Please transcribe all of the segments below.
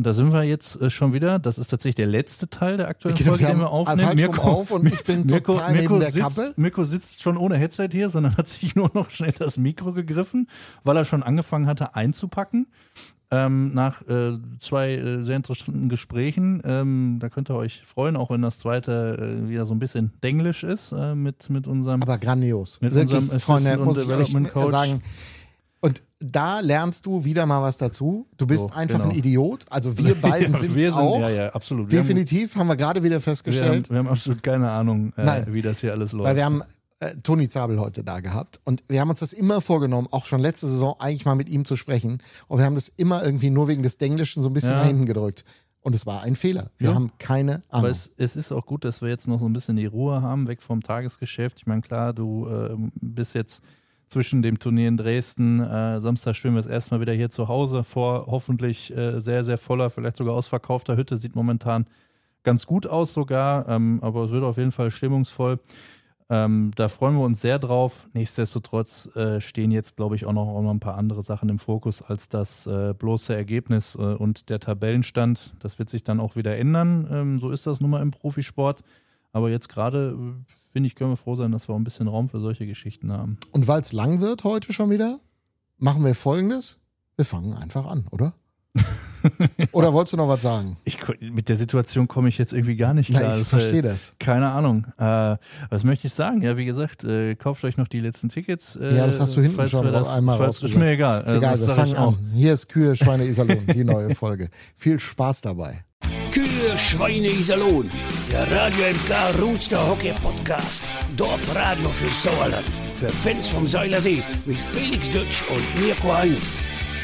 da sind wir jetzt schon wieder. Das ist tatsächlich der letzte Teil der aktuellen Folge, den wir aufnehmen. Und ich bin total neben der Kappe. Mirko sitzt schon ohne Headset hier, sondern hat sich nur noch schnell das Mikro gegriffen, weil er schon angefangen hatte einzupacken. Nach 2 sehr interessanten Gesprächen. Da könnt ihr euch freuen, auch wenn das zweite wieder so ein bisschen denglisch ist mit unserem. Aber grandios. Mit wirklich, unserem Freunde, muss ich euch Development Coach sagen. Und da lernst du wieder mal was dazu. Du bist einfach ein Idiot. Also wir beiden sind es auch. Ja, absolut. Definitiv, haben wir gerade wieder festgestellt. Wir haben absolut keine Ahnung, wie das hier alles läuft. Weil wir haben Toni Zabel heute da gehabt und wir haben uns das immer vorgenommen, auch schon letzte Saison eigentlich mal mit ihm zu sprechen. Und wir haben das immer irgendwie nur wegen des Denglischen so ein bisschen nach hinten gedrückt. Und es war ein Fehler. Wir haben keine Ahnung. Aber es ist auch gut, dass wir jetzt noch so ein bisschen die Ruhe haben, weg vom Tagesgeschäft. Ich meine, klar, du bist jetzt zwischen dem Turnier in Dresden, Samstag spielen wir es erstmal wieder hier zu Hause vor hoffentlich sehr, sehr voller, vielleicht sogar ausverkaufter Hütte. Sieht momentan ganz gut aus sogar, aber es wird auf jeden Fall stimmungsvoll. Da freuen wir uns sehr drauf. Nichtsdestotrotz stehen jetzt, glaube ich, auch noch ein paar andere Sachen im Fokus als das bloße Ergebnis und der Tabellenstand. Das wird sich dann auch wieder ändern. So ist das nun mal im Profisport. Aber jetzt gerade, finde ich, können wir froh sein, dass wir auch ein bisschen Raum für solche Geschichten haben. Und weil es lang wird heute schon wieder, machen wir Folgendes. Wir fangen einfach an, oder? Oder wolltest du noch was sagen? Mit der Situation komme ich jetzt irgendwie gar nicht klar. Ich verstehe das. Keine Ahnung. Was möchte ich sagen? Ja, wie gesagt, kauft euch noch die letzten Tickets. Ja, das hast du hinten schon einmal rausgesagt. Ist mir egal. Ist egal, wir fangen an. Hier ist Kühe, Schweine, Iserlohn, die neue Folge. Viel Spaß dabei. Kühe, Schweine, Iserlohn. Der Radio MK Rooster Hockey Podcast. Dorfradio für Sauerland. Für Fans vom Seilersee mit Felix Dutsch und Mirko Heinz.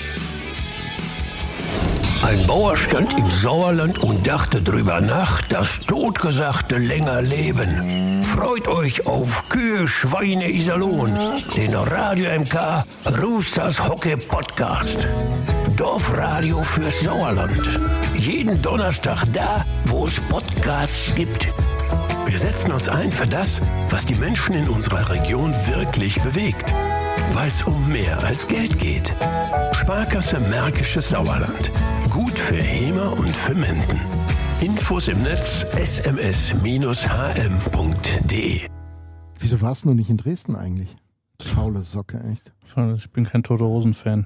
Ein Bauer stand im Sauerland und dachte drüber nach, das Totgesagte länger leben. Freut euch auf Kühe, Schweine, Iserlohn, den Radio MK Roosters Hockey Podcast. Dorfradio fürs Sauerland. Jeden Donnerstag da, wo es Podcasts gibt. Wir setzen uns ein für das, was die Menschen in unserer Region wirklich bewegt. Weil es um mehr als Geld geht. Sparkasse Märkisches Sauerland. Gut für Hemer und für Menden. Infos im Netz sms-hm.de. Wieso warst du nicht in Dresden eigentlich? Faule Socke, echt. Ich bin kein Tote Hosen-Fan.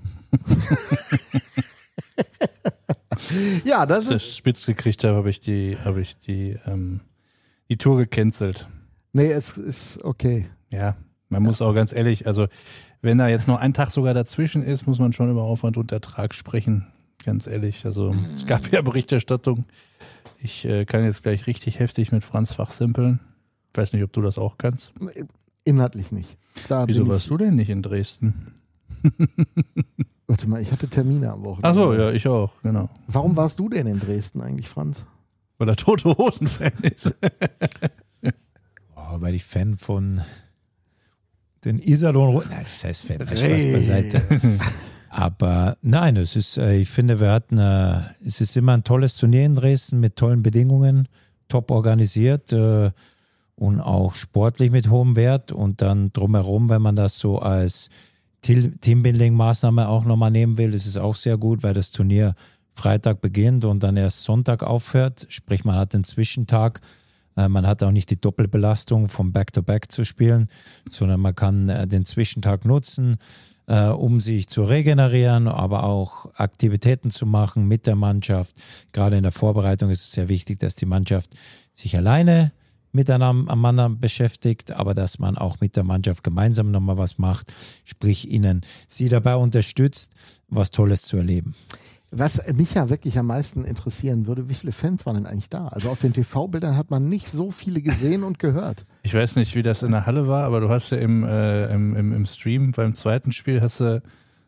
Ja, das ist spitz gekriegt habe, ich die Tour gecancelt. Nee, es ist okay. Ja, man muss auch ganz ehrlich, also wenn da jetzt noch ein Tag sogar dazwischen ist, muss man schon über Aufwand und Ertrag sprechen. Ganz ehrlich, also es gab ja Berichterstattung. Ich kann jetzt gleich richtig heftig mit Franz fachsimpeln. Ich weiß nicht, ob du das auch kannst. Inhaltlich nicht. Wieso warst du denn nicht in Dresden? Warte mal, ich hatte Termine am Wochenende. Ach so, ja, ich auch, genau. Warum warst du denn in Dresden eigentlich, Franz? Weil er Tote Hosen-Fan ist. Weil ich Fan von den Iserlohn... Nein, das heißt Fan, Spaß beiseite. Aber nein, es ist, ich finde, es ist immer ein tolles Turnier in Dresden mit tollen Bedingungen, top organisiert und auch sportlich mit hohem Wert. Und dann drumherum, wenn man das so als Teambuilding-Maßnahme auch nochmal nehmen will, ist es auch sehr gut, weil das Turnier Freitag beginnt und dann erst Sonntag aufhört. Sprich, man hat den Zwischentag. Man hat auch nicht die Doppelbelastung vom Back-to-Back zu spielen, sondern man kann den Zwischentag nutzen, um sich zu regenerieren, aber auch Aktivitäten zu machen mit der Mannschaft. Gerade in der Vorbereitung ist es sehr wichtig, dass die Mannschaft sich alleine miteinander beschäftigt, aber dass man auch mit der Mannschaft gemeinsam nochmal was macht, sprich sie dabei unterstützt, was Tolles zu erleben. Was mich ja wirklich am meisten interessieren würde, wie viele Fans waren denn eigentlich da? Also auf den TV-Bildern hat man nicht so viele gesehen und gehört. Ich weiß nicht, wie das in der Halle war, aber du hast ja im Stream beim zweiten Spiel hast du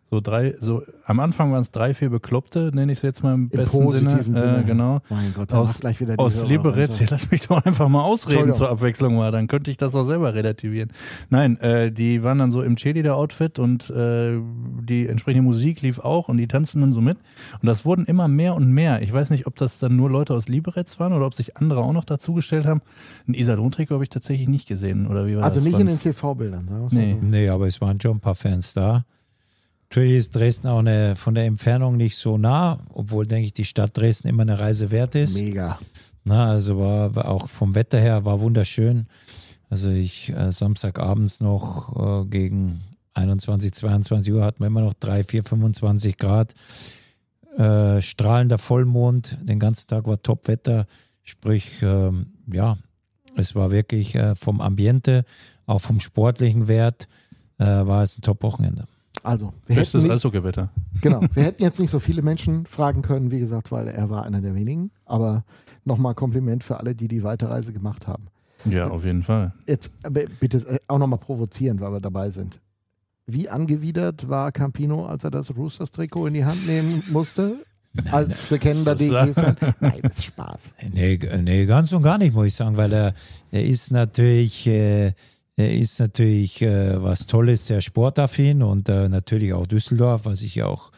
am Anfang waren es 3, 4 Bekloppte, nenne ich es jetzt mal im besten Sinne. Genau. Mein Gott, dann mach gleich wieder die aus Liberec, lass mich doch einfach mal ausreden zur Abwechslung mal, dann könnte ich das auch selber relativieren. Nein, die waren dann so im Cheerleader-Outfit und die entsprechende Musik lief auch und die tanzen dann so mit. Und das wurden immer mehr und mehr. Ich weiß nicht, ob das dann nur Leute aus Liberec waren oder ob sich andere auch noch dazugestellt haben. Ein Iserlohn-Trikot habe ich tatsächlich nicht gesehen, oder wie war das? Also nicht in den TV-Bildern, sagen wir Nee, aber es waren schon ein paar Fans da. Natürlich ist Dresden auch von der Entfernung nicht so nah, obwohl, denke ich, die Stadt Dresden immer eine Reise wert ist. Mega. Na, also war auch vom Wetter her war wunderschön. Also Samstagabends noch gegen 21, 22 Uhr hatten wir immer noch 3, 4, 25 Grad. Strahlender Vollmond, den ganzen Tag war Top-Wetter. Sprich, es war wirklich vom Ambiente, auch vom sportlichen Wert, war es ein Top-Wochenende. Also, Höchstes Eishockey-Wetter. Genau, wir hätten jetzt nicht so viele Menschen fragen können, wie gesagt, weil er war einer der wenigen. Aber nochmal Kompliment für alle, die Weiterreise gemacht haben. Ja, auf jeden Fall. Jetzt bitte auch nochmal provozierend, weil wir dabei sind. Wie angewidert war Campino, als er das Roosters-Trikot in die Hand nehmen musste? Als bekennender DEG-Fan? Nein, das ist Spaß. Nee, ganz und gar nicht, muss ich sagen, weil er ist natürlich was Tolles, sehr sportaffin und natürlich auch Düsseldorf, was ich auch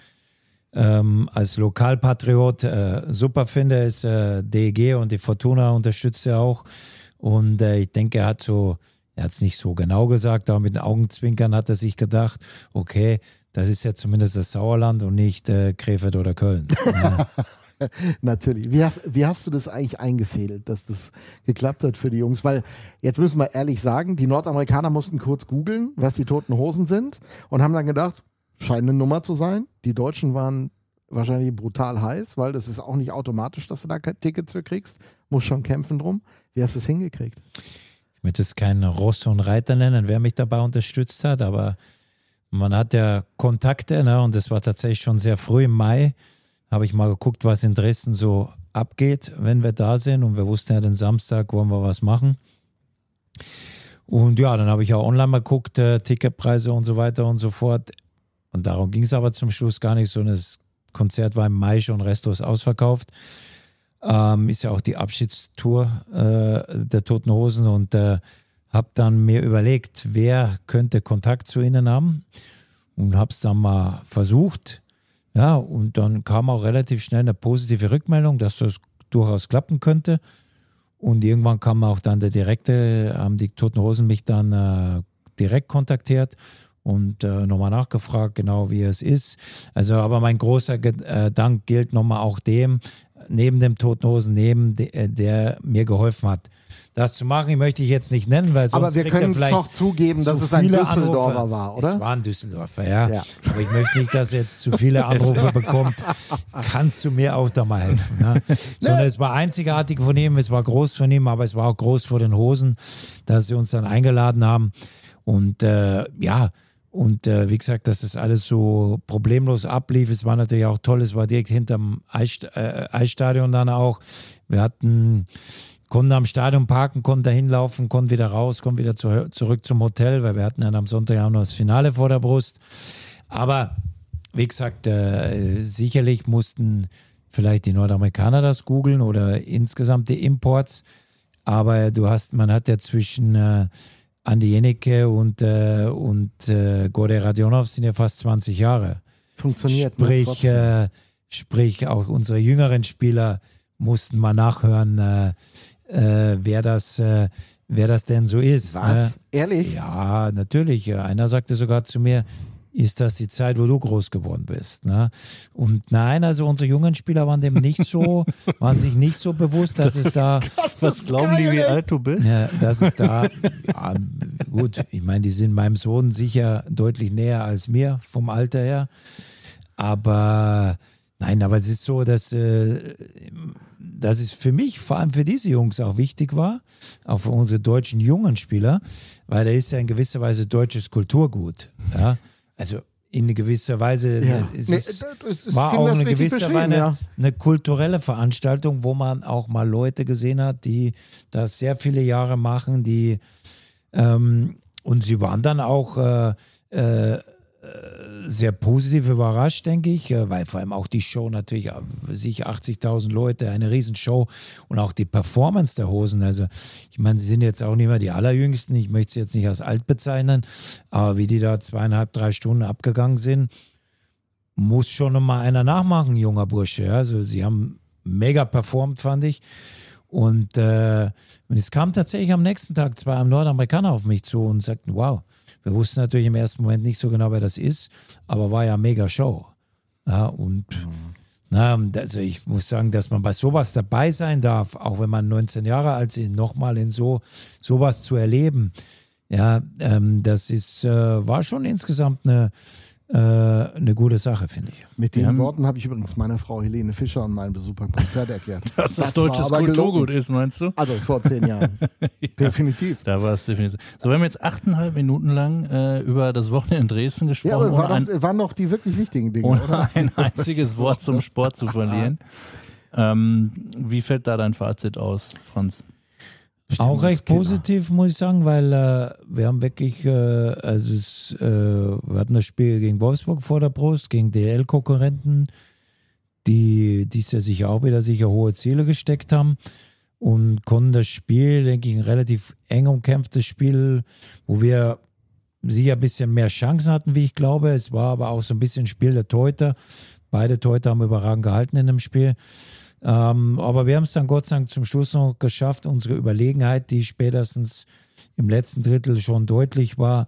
als Lokalpatriot super finde, ist DEG und die Fortuna unterstützt er auch. Und ich denke, er hat es nicht so genau gesagt, aber mit den Augenzwinkern hat er sich gedacht, okay, das ist ja zumindest das Sauerland und nicht Krefeld oder Köln. Ja. Natürlich. Wie hast du das eigentlich eingefädelt, dass das geklappt hat für die Jungs? Weil jetzt müssen wir ehrlich sagen, die Nordamerikaner mussten kurz googeln, was die Toten Hosen sind und haben dann gedacht, scheint eine Nummer zu sein. Die Deutschen waren wahrscheinlich brutal heiß, weil das ist auch nicht automatisch, dass du da Tickets für kriegst. Muss schon kämpfen drum. Wie hast du es hingekriegt? Ich möchte es keinen Ross und Reiter nennen, wer mich dabei unterstützt hat, aber man hat ja Kontakte, ne? Und das war tatsächlich schon sehr früh im Mai. Habe ich mal geguckt, was in Dresden so abgeht, wenn wir da sind. Und wir wussten ja, den Samstag wollen wir was machen. Und ja, dann habe ich auch online mal geguckt, Ticketpreise und so weiter und so fort. Und darum ging es aber zum Schluss gar nicht so. Das Konzert war im Mai schon restlos ausverkauft. Ist ja auch die Abschiedstour der Toten Hosen und habe dann mir überlegt, wer könnte Kontakt zu ihnen haben und habe es dann mal versucht. Ja, und dann kam auch relativ schnell eine positive Rückmeldung, dass das durchaus klappen könnte. Und irgendwann kam auch dann haben die Toten Hosen mich dann direkt kontaktiert und nochmal nachgefragt, genau wie es ist. Also, aber mein großer Dank gilt nochmal auch neben dem Toten Hosen, der mir geholfen hat, das zu machen. Ich möchte ich jetzt nicht nennen, weil sonst aber wir können doch zugeben, dass es ein Düsseldorfer war, oder? Es war ein Düsseldorfer, ja. Aber ich möchte nicht, dass jetzt zu viele Anrufe bekommt. Kannst du mir auch da mal helfen? Ne? Sondern es war einzigartig von ihm, es war groß von ihm, aber es war auch groß vor den Hosen, dass sie uns dann eingeladen haben. Und wie gesagt, dass das alles so problemlos ablief. Es war natürlich auch toll, es war direkt hinterm Eisstadion dann auch. Wir konnten am Stadion parken, konnten da hinlaufen, konnten wieder raus, konnten wieder zurück zum Hotel, weil wir hatten dann am Sonntag auch noch das Finale vor der Brust. Aber wie gesagt, sicherlich mussten vielleicht die Nordamerikaner das googeln oder insgesamt die Imports. Aber man hat ja zwischen Andi Jenike und Gordy Radionov sind ja fast 20 Jahre. Funktioniert. Sprich, auch unsere jüngeren Spieler mussten mal nachhören, wer das denn so ist. Was? Ehrlich? Ja, natürlich. Einer sagte sogar zu mir, ist das die Zeit, wo du groß geworden bist? Ne? Und nein, also unsere jungen Spieler waren sich nicht so bewusst, dass es da... Was glauben die, wie alt du bist? Ja, dass es da... Ja, gut, ich meine, die sind meinem Sohn sicher deutlich näher als mir vom Alter her. Aber es ist so, dass es für mich, vor allem für diese Jungs auch wichtig war, auch für unsere deutschen jungen Spieler, weil da ist ja in gewisser Weise deutsches Kulturgut. Ja? Also in gewisser Weise war auch eine gewisse Weise eine kulturelle Veranstaltung, wo man auch mal Leute gesehen hat, die das sehr viele Jahre machen, und sie waren dann auch sehr positiv überrascht, denke ich, weil vor allem auch die Show natürlich, sicher 80.000 Leute, eine Riesenshow und auch die Performance der Hosen. Also ich meine, sie sind jetzt auch nicht mehr die Allerjüngsten, ich möchte sie jetzt nicht als alt bezeichnen, aber wie die da 2,5, 3 Stunden abgegangen sind, muss schon nochmal einer nachmachen, junger Bursche. Also sie haben mega performt, fand ich. Und es kam tatsächlich am nächsten Tag 2 Nordamerikaner auf mich zu und sagten, wow, Wir wussten natürlich im ersten Moment nicht so genau, wer das ist, aber war ja mega Show. Ja, und also ich muss sagen, dass man bei sowas dabei sein darf, auch wenn man 19 Jahre alt ist, nochmal in sowas zu erleben, ja, das war schon insgesamt eine gute Sache, finde ich. Mit den Worten habe ich übrigens meiner Frau Helene Fischer an meinem Besuch beim Konzert erklärt. Dass das deutsches Kulturgut ist, meinst du? Also vor 10 Jahren. Ja, definitiv. Da war es definitiv. So, wir haben jetzt 8,5 Minuten lang über das Wochenende in Dresden gesprochen. Ja, aber waren doch die wirklich wichtigen Dinge, ohne oder? ein einziges Wort zum Sport zu verlieren. Wie fällt da dein Fazit aus, Franz? Auch recht positiv, muss ich sagen, weil wir haben wirklich, wir hatten das Spiel gegen Wolfsburg vor der Brust, gegen DL-Konkurrenten, die dies Jahr sicher auch wieder hohe Ziele gesteckt haben und konnten das Spiel, denke ich, ein relativ eng umkämpftes Spiel, wo wir sicher ein bisschen mehr Chancen hatten, wie ich glaube. Es war aber auch so ein bisschen Spiel der Torhüter. Beide Torhüter haben überragend gehalten in dem Spiel. Aber wir haben es dann Gott sei Dank zum Schluss noch geschafft, unsere Überlegenheit, die spätestens im letzten Drittel schon deutlich war,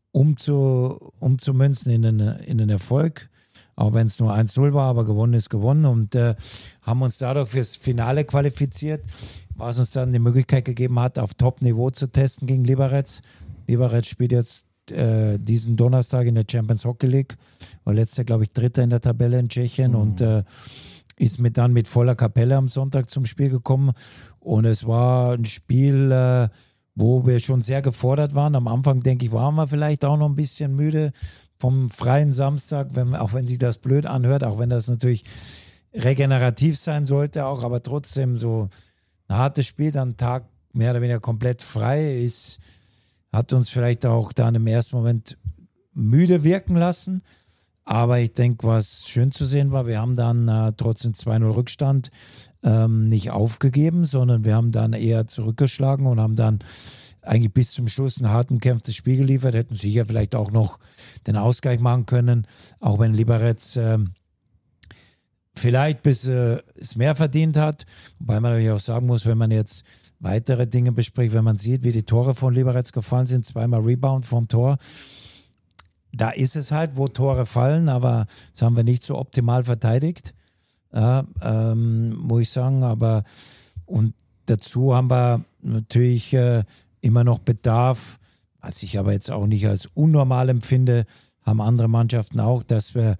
umzumünzen in einen Erfolg. Auch wenn es nur 1-0 war, aber gewonnen ist gewonnen und haben uns dadurch fürs Finale qualifiziert, was uns dann die Möglichkeit gegeben hat, auf Top-Niveau zu testen gegen Liberec. Liberec spielt jetzt diesen Donnerstag in der Champions Hockey League, war letzter, glaube ich, Dritter in der Tabelle in Tschechien und ist dann mit voller Kapelle am Sonntag zum Spiel gekommen und es war ein Spiel, wo wir schon sehr gefordert waren. Am Anfang, denke ich, waren wir vielleicht auch noch ein bisschen müde vom freien Samstag, auch wenn sich das blöd anhört, auch wenn das natürlich regenerativ sein sollte auch, aber trotzdem so ein hartes Spiel, dann einen Tag mehr oder weniger komplett frei ist, hat uns vielleicht auch da im ersten Moment müde wirken lassen. Aber ich denke, was schön zu sehen war, wir haben dann trotzdem 2-0 Rückstand nicht aufgegeben, sondern wir haben dann eher zurückgeschlagen und haben dann eigentlich bis zum Schluss ein hart umkämpftes Spiel geliefert, hätten sicher vielleicht auch noch den Ausgleich machen können, auch wenn Liberec vielleicht es mehr verdient hat, wobei man natürlich auch sagen muss, wenn man jetzt weitere Dinge bespricht, wenn man sieht, wie die Tore von Liberec gefallen sind, 2-mal Rebound vom Tor, da ist es halt, wo Tore fallen, aber das haben wir nicht so optimal verteidigt, muss ich sagen. Aber und dazu haben wir natürlich immer noch Bedarf, was ich aber jetzt auch nicht als unnormal empfinde, haben andere Mannschaften auch, dass wir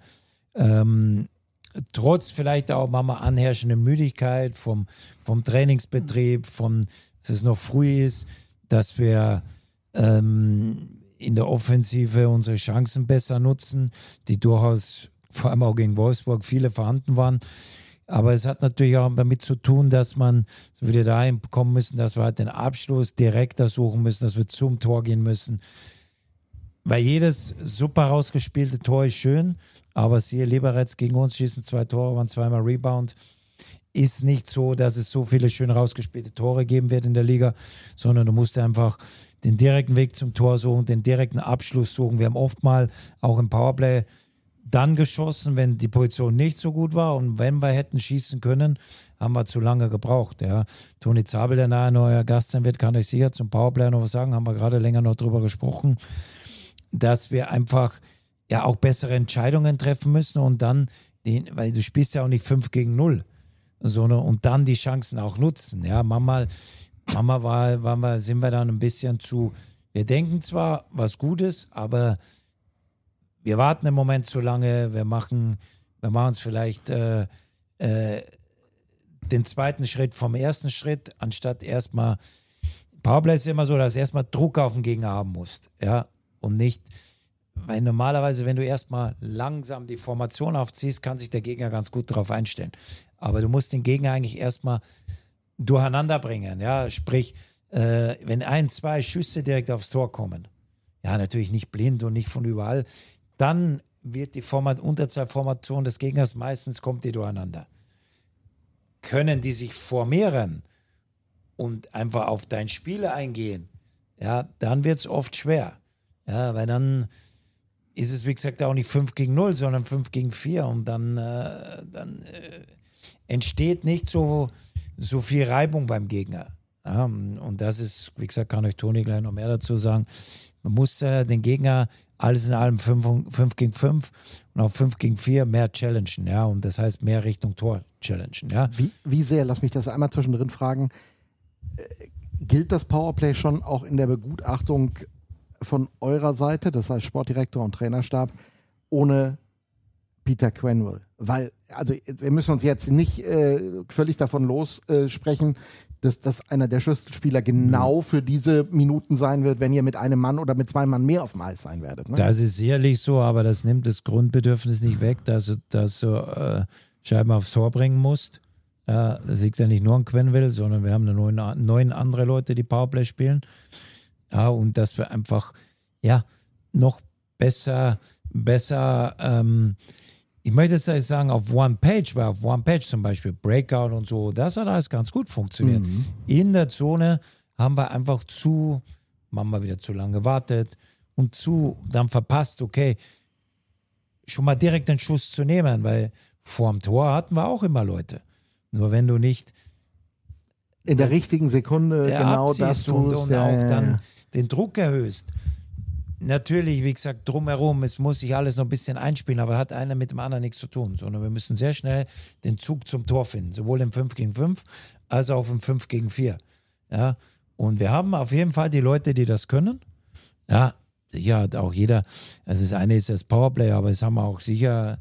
trotz vielleicht auch manchmal anherrschender Müdigkeit vom Trainingsbetrieb, dass es noch früh ist, dass wir in der Offensive unsere Chancen besser nutzen, die durchaus vor allem auch gegen Wolfsburg viele vorhanden waren. Aber es hat natürlich auch damit zu tun, dass man so wieder dahin kommen müssen, dass wir halt den Abschluss direkter suchen müssen, dass wir zum Tor gehen müssen. Weil jedes super rausgespielte Tor ist schön, aber siehe Liberec gegen uns schießen 2 Tore, waren 2-mal Rebound. Ist nicht so, dass es so viele schön rausgespielte Tore geben wird in der Liga, sondern du musst einfach den direkten Weg zum Tor suchen, den direkten Abschluss suchen. Wir haben oft mal auch im Powerplay dann geschossen, wenn die Position nicht so gut war und wenn wir hätten schießen können, haben wir zu lange gebraucht. Ja. Toni Zabel, der nahe neuer Gast sein wird, kann euch sicher zum Powerplay noch was sagen, haben wir gerade länger noch drüber gesprochen, dass wir einfach ja auch bessere Entscheidungen treffen müssen und dann, weil du spielst ja auch nicht 5 gegen 0, sondern und dann die Chancen auch nutzen. Ja, manchmal sind wir dann ein bisschen wir denken zwar was Gutes, aber wir warten im Moment zu lange, wir machen es vielleicht den zweiten Schritt vom ersten Schritt, anstatt erstmal, Powerplay ist immer so, dass du erstmal Druck auf den Gegner haben musst, ja, und nicht, weil normalerweise, wenn du erstmal langsam die Formation aufziehst, kann sich der Gegner ganz gut darauf einstellen, aber du musst den Gegner eigentlich erstmal durcheinander bringen, ja, sprich, wenn 1, 2 Schüsse direkt aufs Tor kommen, ja, natürlich nicht blind und nicht von überall, dann wird die Unterzahlformation des Gegners, meistens kommt die durcheinander. Können die sich formieren und einfach auf dein Spieler eingehen, ja, dann wird es oft schwer, ja, weil dann ist es, wie gesagt, auch nicht 5 gegen 0, sondern 5 gegen 4 und dann entsteht nicht so viel Reibung beim Gegner. Ja, und das ist, wie gesagt, kann euch Toni gleich noch mehr dazu sagen. Man muss den Gegner alles in allem 5 gegen 5 und auch 5 gegen 4 mehr challengen, ja, und das heißt mehr Richtung Tor challengen, ja. Wie sehr, lass mich das einmal zwischendrin fragen, gilt das Powerplay schon auch in der Begutachtung von eurer Seite, das heißt Sportdirektor und Trainerstab, ohne Peter Quenneville? Weil, also wir müssen uns jetzt nicht völlig davon lossprechen, dass das einer der Schlüsselspieler genau für diese Minuten sein wird, wenn ihr mit einem Mann oder mit 2 Mann mehr auf dem Eis sein werdet. Ne? Das ist sicherlich so, aber das nimmt das Grundbedürfnis nicht weg, dass du Scheiben aufs Tor bringen musst. Das liegt ja nicht nur an Quenneville, sondern wir haben 9 andere Leute, die Powerplay spielen. Ja, und dass wir einfach noch besser ich möchte jetzt nicht sagen auf One-Page, weil auf One-Page zum Beispiel Breakout und so, das hat alles ganz gut funktioniert. In der Zone haben wir einfach manchmal wieder zu lange gewartet und dann verpasst, okay, schon mal direkt den Schuss zu nehmen, weil vorm Tor hatten wir auch immer Leute. Nur wenn du nicht in der richtigen Sekunde genau das tust und auch dann den Druck erhöhst. Natürlich, wie gesagt, drumherum, es muss sich alles noch ein bisschen einspielen, aber hat einer mit dem anderen nichts zu tun, sondern wir müssen sehr schnell den Zug zum Tor finden, sowohl im 5 gegen 5 als auch im 5 gegen 4. Ja, und wir haben auf jeden Fall die Leute, die das können. Ja, sicher hat auch jeder, also das eine ist das Powerplay, aber es haben auch sicher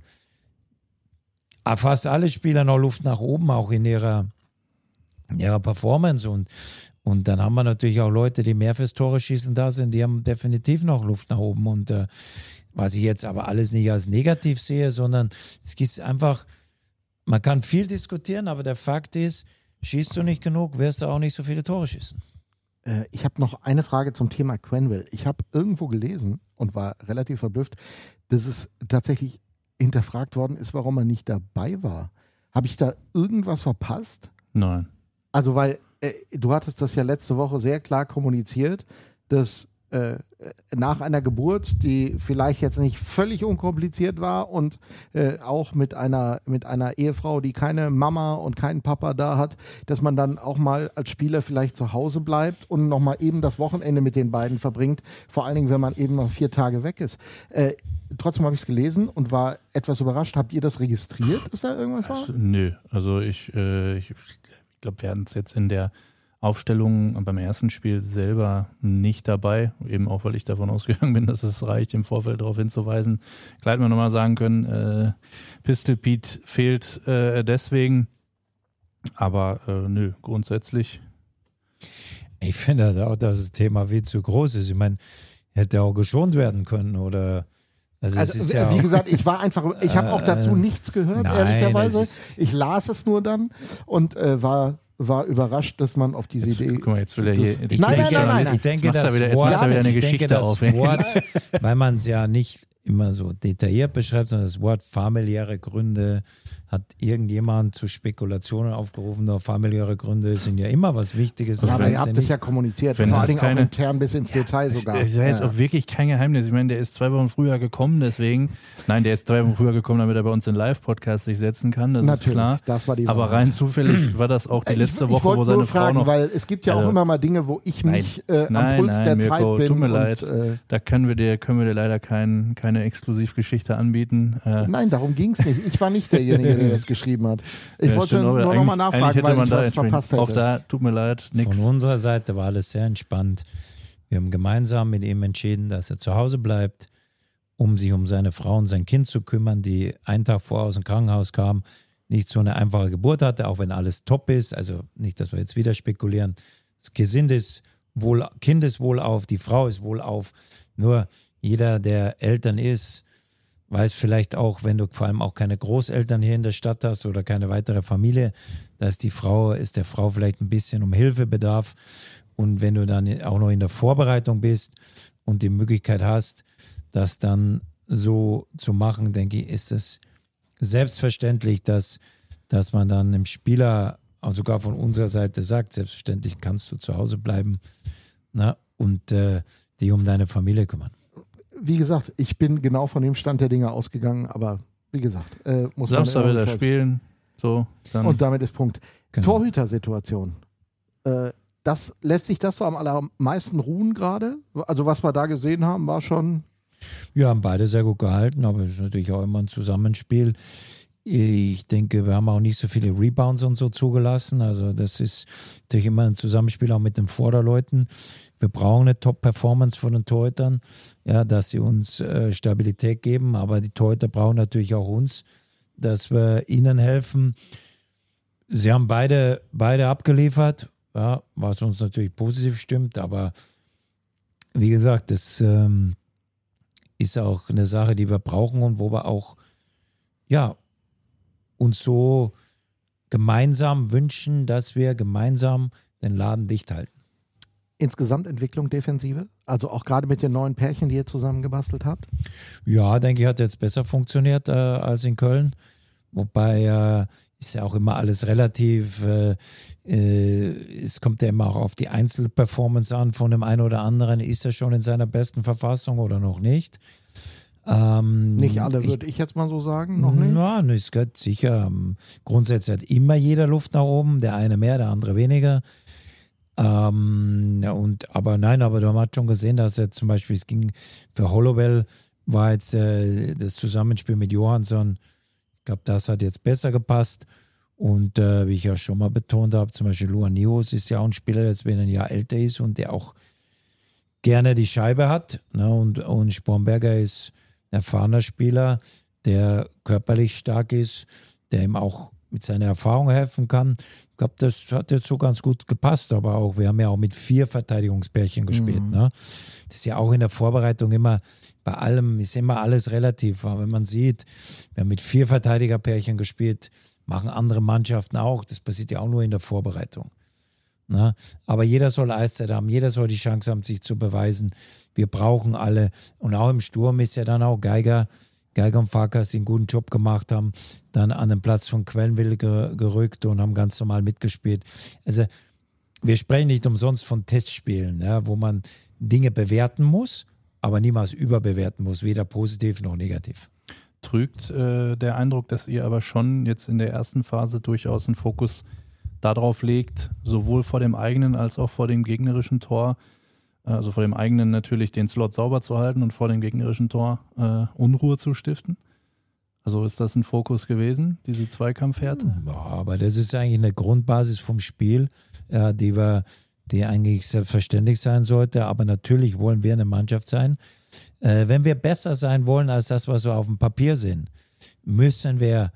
fast alle Spieler noch Luft nach oben, auch in ihrer Performance und dann haben wir natürlich auch Leute, die mehr fürs Tore schießen da sind, die haben definitiv noch Luft nach oben. Und was ich jetzt aber alles nicht als negativ sehe, sondern es gibt einfach, man kann viel diskutieren, aber der Fakt ist, schießt du nicht genug, wirst du auch nicht so viele Tore schießen. Ich habe noch eine Frage zum Thema Quenneville. Ich habe irgendwo gelesen und war relativ verblüfft, dass es tatsächlich hinterfragt worden ist, warum er nicht dabei war. Habe ich da irgendwas verpasst? Nein. Also, weil du hattest das ja letzte Woche sehr klar kommuniziert, dass nach einer Geburt, die vielleicht jetzt nicht völlig unkompliziert war und auch mit einer Ehefrau, die keine Mama und keinen Papa da hat, dass man dann auch mal als Spieler vielleicht zu Hause bleibt und nochmal eben das Wochenende mit den beiden verbringt, vor allen Dingen, wenn man eben noch 4 Tage weg ist. Trotzdem habe ich es gelesen und war etwas überrascht. Habt ihr das registriert, dass da irgendwas war? Nö, also ich glaube, wir hatten es jetzt in der Aufstellung beim ersten Spiel selber nicht dabei, eben auch, weil ich davon ausgegangen bin, dass es reicht, im Vorfeld darauf hinzuweisen. Klar hätten wir nochmal sagen können, Pistol Pete fehlt deswegen, aber nö, grundsätzlich. Ich finde auch, dass das Thema viel zu groß ist. Ich meine, hätte auch geschont werden können oder... Also wie gesagt, ich habe auch dazu nichts gehört, ehrlicherweise. Ich las es nur dann und war überrascht, dass man auf diese Idee... Guck mal, jetzt will er hier... Nein. Ich denke, das Wort, weil man es ja nicht immer so detailliert beschreibt, sondern das Wort familiäre Gründe hat irgendjemand zu Spekulationen aufgerufen. Nur familiäre Gründe sind ja immer was Wichtiges. Ja, aber ihr habt es ja kommuniziert, vor allen Dingen auch intern bis ins Detail sogar. Das ist ja jetzt auch wirklich kein Geheimnis. Ich meine, der ist 2 Wochen früher gekommen, deswegen, der ist 2 Wochen früher gekommen, damit er bei uns in Live-Podcast sich setzen kann, das natürlich, ist klar. Das war die aber rein zufällig war das auch die letzte Woche, wo seine Frau noch... weil es gibt ja auch immer mal Dinge, wo ich nicht am Puls der Mirko, Zeit bin. Tut mir leid, da können wir dir leider keine Exklusivgeschichte anbieten. Nein, darum ging es nicht. Ich war nicht derjenige, der das geschrieben hat. Ich wollte nur nochmal nachfragen, weil ich was verpasst hätte. Auch da, tut mir leid, nichts. Von unserer Seite war alles sehr entspannt. Wir haben gemeinsam mit ihm entschieden, dass er zu Hause bleibt, um sich um seine Frau und sein Kind zu kümmern, die einen Tag vorher aus dem Krankenhaus kam, nicht so eine einfache Geburt hatte, auch wenn alles top ist. Also nicht, dass wir jetzt wieder spekulieren. Das Kind ist wohlauf, die Frau ist wohlauf. Nur jeder, der Eltern ist, weiß vielleicht auch, wenn du vor allem auch keine Großeltern hier in der Stadt hast oder keine weitere Familie, dass der Frau vielleicht ein bisschen um Hilfe bedarf. Und wenn du dann auch noch in der Vorbereitung bist und die Möglichkeit hast, das dann so zu machen, denke ich, ist es selbstverständlich, dass man dann dem Spieler auch sogar von unserer Seite sagt, selbstverständlich kannst du zu Hause bleiben und dich um deine Familie kümmern. Wie gesagt, ich bin genau von dem Stand der Dinge ausgegangen, aber wie gesagt, muss man Samstag wieder spielen. So, dann. Und damit ist Punkt. Genau. Torhüter-Situation. Das lässt sich das so am allermeisten ruhen gerade? Also was wir da gesehen haben, war schon... Ja, haben beide sehr gut gehalten, aber es ist natürlich auch immer ein Zusammenspiel. Ich denke, wir haben auch nicht so viele Rebounds und so zugelassen. Also das ist natürlich immer ein Zusammenspiel auch mit den Vorderleuten. Wir brauchen eine Top-Performance von den Torhütern, ja, dass sie uns Stabilität geben. Aber die Torhüter brauchen natürlich auch uns, dass wir ihnen helfen. Sie haben beide abgeliefert, ja, was uns natürlich positiv stimmt. Aber wie gesagt, das ist auch eine Sache, die wir brauchen und wo wir auch uns so gemeinsam wünschen, dass wir gemeinsam den Laden dicht halten. Insgesamt Entwicklung Defensive? Also auch gerade mit den neuen Pärchen, die ihr zusammen gebastelt habt? Ja, denke ich, hat jetzt besser funktioniert als in Köln. Wobei ist ja auch immer alles relativ. Es kommt ja immer auch auf die Einzelperformance an von dem einen oder anderen. Ist er schon in seiner besten Verfassung oder noch nicht? Nicht alle, würde ich jetzt mal so sagen, noch nicht? Ja, es geht sicher. Grundsätzlich hat immer jeder Luft nach oben, der eine mehr, der andere weniger. Aber du hast schon gesehen, dass er zum Beispiel, es ging für Hollowell, war jetzt das Zusammenspiel mit Johansson, ich glaube, das hat jetzt besser gepasst. Und wie ich ja schon mal betont habe, zum Beispiel Luan Nios ist ja auch ein Spieler, der jetzt wieder ein Jahr älter ist und der auch gerne die Scheibe hat. Ne? Und Spornberger ist ein erfahrener Spieler, der körperlich stark ist, der ihm auch mit seiner Erfahrung helfen kann. Ich glaube, das hat jetzt so ganz gut gepasst, aber auch, wir haben ja auch mit 4 Verteidigungspärchen gespielt. Ne? Das ist ja auch in der Vorbereitung immer, bei allem ist immer alles relativ. Aber wenn man sieht, wir haben mit 4 Verteidigerpärchen gespielt, machen andere Mannschaften auch. Das passiert ja auch nur in der Vorbereitung. Ne? Aber jeder soll Eiszeit haben, jeder soll die Chance haben, sich zu beweisen. Wir brauchen alle. Und auch im Sturm ist ja dann auch Geiger und Farkas, die einen guten Job gemacht haben, dann an den Platz von Quellenwille gerückt und haben ganz normal mitgespielt. Also wir sprechen nicht umsonst von Testspielen, ja, wo man Dinge bewerten muss, aber niemals überbewerten muss, weder positiv noch negativ. Trügt der Eindruck, dass ihr aber schon jetzt in der ersten Phase durchaus einen Fokus darauf legt, sowohl vor dem eigenen als auch vor dem gegnerischen Tor, also vor dem eigenen natürlich den Slot sauber zu halten und vor dem gegnerischen Tor Unruhe zu stiften? Also ist das ein Fokus gewesen, diese Zweikampfhärte? Ja, aber das ist eigentlich eine Grundbasis vom Spiel, die eigentlich selbstverständlich sein sollte. Aber natürlich wollen wir eine Mannschaft sein. Wenn wir besser sein wollen als das, was wir auf dem Papier sehen, müssen wir,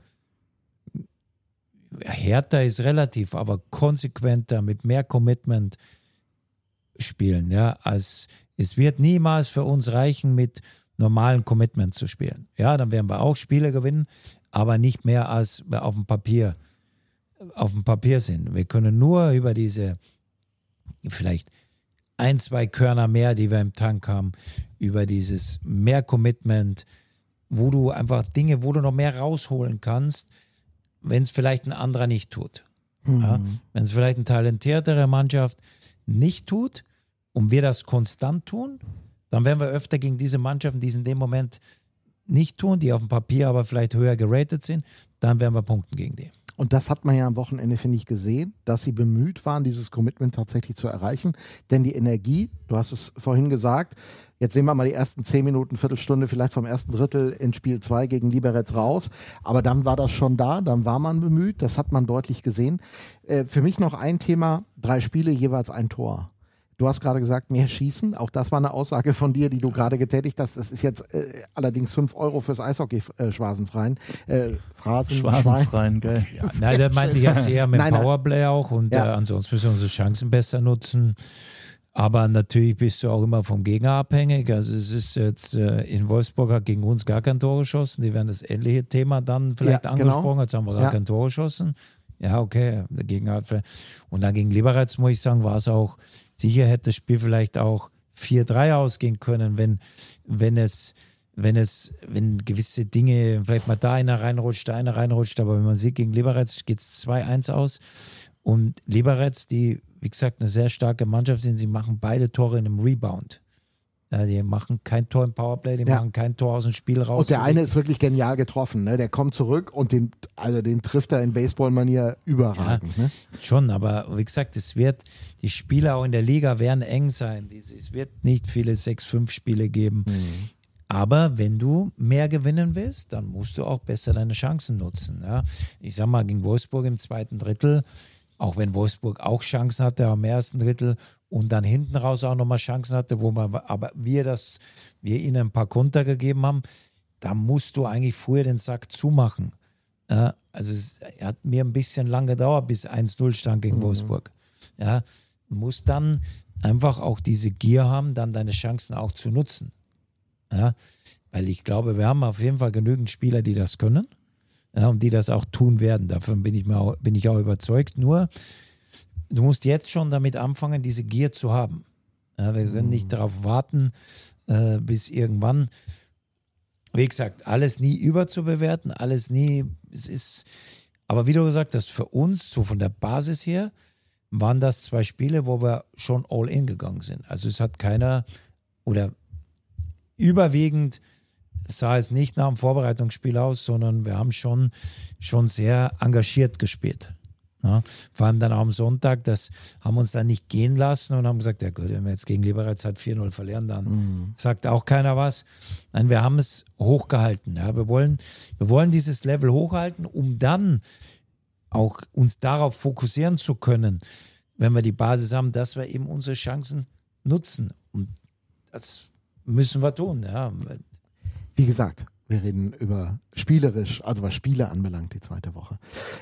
härter ist relativ, aber konsequenter, mit mehr Commitment spielen. Ja, es wird niemals für uns reichen, mit normalen Commitment zu spielen. Ja, dann werden wir auch Spiele gewinnen, aber nicht mehr als wir auf dem Papier sind. Wir können nur über diese vielleicht 1-2 Körner mehr, die wir im Tank haben, über dieses mehr Commitment, wo du einfach Dinge, wo du noch mehr rausholen kannst, wenn es vielleicht ein anderer nicht tut. Ja? Wenn es vielleicht eine talentiertere Mannschaft nicht tut und wir das konstant tun, dann werden wir öfter gegen diese Mannschaften, die es in dem Moment nicht tun, die auf dem Papier aber vielleicht höher geratet sind, dann werden wir punkten gegen die. Und das hat man ja am Wochenende, finde ich, gesehen, dass sie bemüht waren, dieses Commitment tatsächlich zu erreichen. Denn die Energie, du hast es vorhin gesagt, jetzt sehen wir mal die ersten 10 Minuten, Viertelstunde vielleicht vom ersten Drittel in Spiel 2 gegen Liberec raus. Aber dann war das schon da, dann war man bemüht, das hat man deutlich gesehen. Für mich noch ein Thema, 3 Spiele, jeweils ein Tor. Du hast gerade gesagt, mehr schießen. Auch das war eine Aussage von dir, die du gerade getätigt hast. Das ist jetzt allerdings 5 € fürs Eishockey Schwasenfreien. Schwasenfreien, geil. Ja, nein, der meinte ich jetzt eher mit Powerplay auch. Und ansonsten müssen wir unsere Chancen besser nutzen. Aber natürlich bist du auch immer vom Gegner abhängig. Also es ist jetzt in Wolfsburg hat gegen uns gar kein Tor geschossen. Die werden das ähnliche Thema dann vielleicht angesprochen. Genau. Jetzt haben wir gar kein Tor geschossen. Ja, okay. Der Gegner hat und dann gegen Liberec, muss ich sagen, war es auch sicher, hätte das Spiel vielleicht auch 4-3 ausgehen können, wenn gewisse Dinge, vielleicht mal da einer reinrutscht, aber wenn man sieht, gegen Liberec geht es 2-1 aus und Liberec, die, wie gesagt, eine sehr starke Mannschaft sind, sie machen beide Tore in einem Rebound. Ja, die machen kein Tor im Powerplay, die machen kein Tor aus dem Spiel raus. Und der eine ist wirklich genial getroffen. Ne? Der kommt zurück und den trifft er in Baseball-Manier überragend. Ja, ne? Schon, aber wie gesagt, die Spiele auch in der Liga werden eng sein. Es wird nicht viele 6-5 Spiele geben. Aber wenn du mehr gewinnen willst, dann musst du auch besser deine Chancen nutzen. Ja? Ich sag mal, gegen Wolfsburg im zweiten Drittel, auch wenn Wolfsburg auch Chancen hatte am ersten Drittel und dann hinten raus auch nochmal Chancen hatte, wir ihnen ein paar Konter gegeben haben, da musst du eigentlich früher den Sack zumachen. Ja, also es hat mir ein bisschen lang gedauert, bis 1-0 stand gegen Wolfsburg. Ja, du musst dann einfach auch diese Gier haben, dann deine Chancen auch zu nutzen. Ja, weil ich glaube, wir haben auf jeden Fall genügend Spieler, die das können. Ja, und die das auch tun werden. Davon bin ich auch überzeugt. Nur, du musst jetzt schon damit anfangen, diese Gier zu haben. Ja, wir können nicht darauf warten, bis irgendwann. Wie gesagt, alles nie überzubewerten, alles nie. Aber wie du gesagt hast, für uns, so von der Basis her, waren das 2 Spiele, wo wir schon all in gegangen sind. Also es hat keiner oder überwiegend sah es nicht nach dem Vorbereitungsspiel aus, sondern wir haben schon sehr engagiert gespielt. Ja, vor allem dann auch am Sonntag, das haben wir uns dann nicht gehen lassen und haben gesagt, ja gut, wenn wir jetzt gegen Liberec halt 4-0 verlieren, dann sagt auch keiner was. Nein, wir haben es hochgehalten. Ja. Wir wollen dieses Level hochhalten, um dann auch uns darauf fokussieren zu können, wenn wir die Basis haben, dass wir eben unsere Chancen nutzen. Und das müssen wir tun, ja. Wie gesagt, wir reden über spielerisch, also was Spiele anbelangt, die zweite Woche.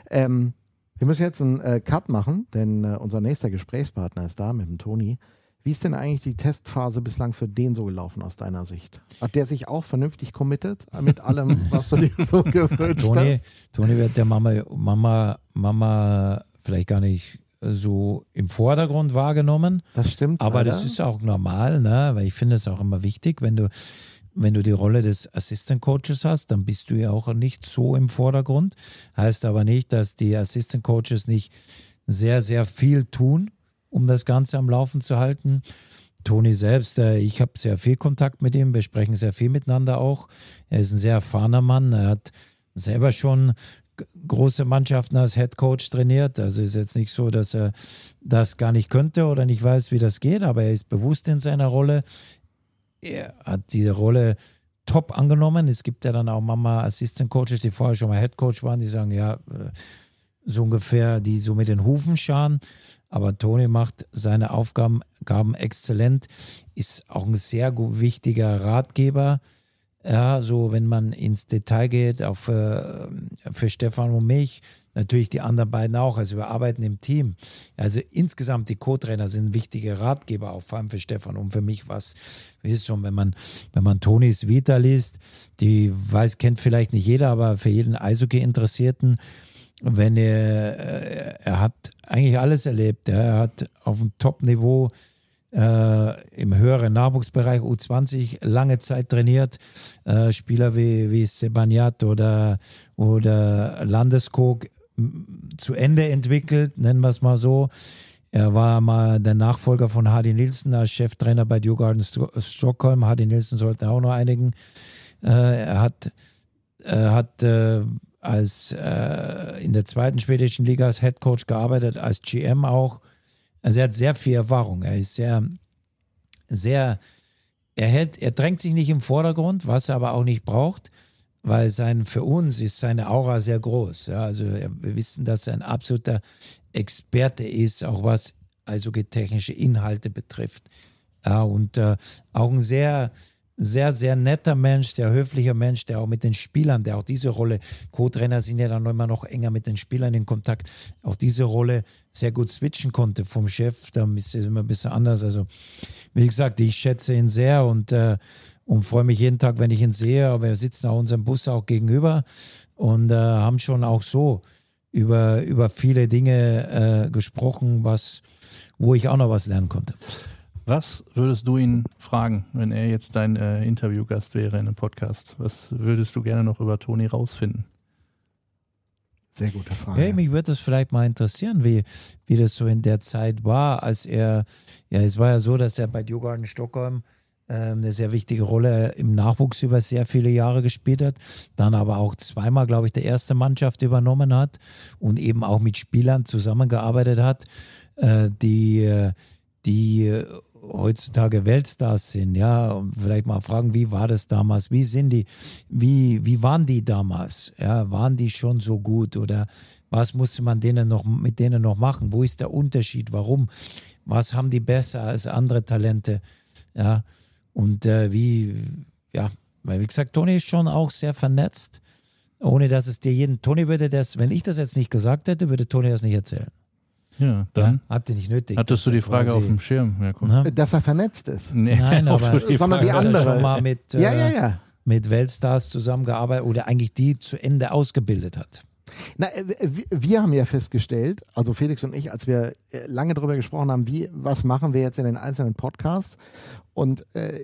Wir müssen jetzt einen Cut machen, denn unser nächster Gesprächspartner ist da mit dem Toni. Wie ist denn eigentlich die Testphase bislang für den so gelaufen aus deiner Sicht? Hat der sich auch vernünftig committed mit allem, was du dir so gewünscht hast? Toni wird der Mama vielleicht gar nicht so im Vordergrund wahrgenommen. Das stimmt. Aber leider. Das ist auch normal, ne? Weil ich finde es auch immer wichtig, wenn du die Rolle des Assistant Coaches hast, dann bist du ja auch nicht so im Vordergrund. Heißt aber nicht, dass die Assistant Coaches nicht sehr, sehr viel tun, um das Ganze am Laufen zu halten. Toni selbst, ich habe sehr viel Kontakt mit ihm, wir sprechen sehr viel miteinander auch. Er ist ein sehr erfahrener Mann, er hat selber schon große Mannschaften als Head Coach trainiert. Also ist jetzt nicht so, dass er das gar nicht könnte oder nicht weiß, wie das geht, aber er ist bewusst in seiner Rolle. Er hat diese Rolle top angenommen. Es gibt ja dann auch Assistant Coaches, die vorher schon mal Head Coach waren, die sagen, ja, so ungefähr, die so mit den Hufen scharen. Aber Toni macht seine Aufgaben exzellent, ist auch ein sehr wichtiger Ratgeber. Ja, so wenn man ins Detail geht, auch für Stefan und mich, natürlich die anderen beiden auch. Also wir arbeiten im Team. Also insgesamt die Co-Trainer sind wichtige Ratgeber, auch vor allem für Stefan und für mich. Ist schon, wenn man Tonis Vita liest, kennt vielleicht nicht jeder, aber für jeden Eishockey-Interessierten, wenn er hat eigentlich alles erlebt. Ja. Er hat auf dem Top-Niveau im höheren Nachwuchsbereich U20 lange Zeit trainiert. Spieler wie Sebaniat oder Landeskog zu Ende entwickelt, nennen wir es mal so. Er war mal der Nachfolger von Hardy Nielsen als Cheftrainer bei Djurgården Stockholm. Hardy Nielsen sollte auch noch einigen. Er hat als in der zweiten schwedischen Liga als Headcoach gearbeitet, als GM auch. Also er hat sehr viel Erfahrung. Er ist er drängt sich nicht im Vordergrund, was er aber auch nicht braucht, weil für uns ist seine Aura sehr groß. Ja, also wir wissen, dass er ein absoluter Experte ist, auch was technische Inhalte betrifft. Ja, und auch ein sehr, sehr, sehr netter Mensch, sehr höflicher Mensch, der auch mit den Spielern, der auch diese Rolle, Co-Trainer sind ja dann immer noch enger mit den Spielern in Kontakt, auch diese Rolle sehr gut switchen konnte vom Chef. Da ist es immer ein bisschen anders. Also wie gesagt, ich schätze ihn sehr und freue mich jeden Tag, wenn ich ihn sehe. Aber wir sitzen auch unserem Bus auch gegenüber und haben schon auch so über viele Dinge gesprochen, wo ich auch noch was lernen konnte. Was würdest du ihn fragen, wenn er jetzt dein Interviewgast wäre in einem Podcast? Was würdest du gerne noch über Toni rausfinden? Sehr gute Frage. Hey, mich würde das vielleicht mal interessieren, wie das so in der Zeit war, als es war ja so, dass er bei Djurgården Stockholm eine sehr wichtige Rolle im Nachwuchs über sehr viele Jahre gespielt hat, dann aber auch zweimal, glaube ich, die erste Mannschaft übernommen hat und eben auch mit Spielern zusammengearbeitet hat, die heutzutage Weltstars sind, ja, und vielleicht mal fragen, wie war das damals, wie waren die damals, ja, waren die schon so gut oder was musste man mit denen noch machen, wo ist der Unterschied, warum, was haben die besser als andere Talente, ja, und weil wie gesagt, Toni ist schon auch sehr vernetzt, ohne dass es dir Toni würde wenn ich das jetzt nicht gesagt hätte, würde Toni das nicht erzählen. Ja, dann hatte nicht nötig. Hattest du die Frage auf dem Schirm? Ja, cool. Dass er vernetzt ist. Nee, Nein, aber sondern die andere. Schon mal mit, Ja. mit Weltstars zusammengearbeitet oder eigentlich die zu Ende ausgebildet hat. Na, wir haben ja festgestellt, also Felix und ich, als wir lange darüber gesprochen haben, was machen wir jetzt in den einzelnen Podcasts, und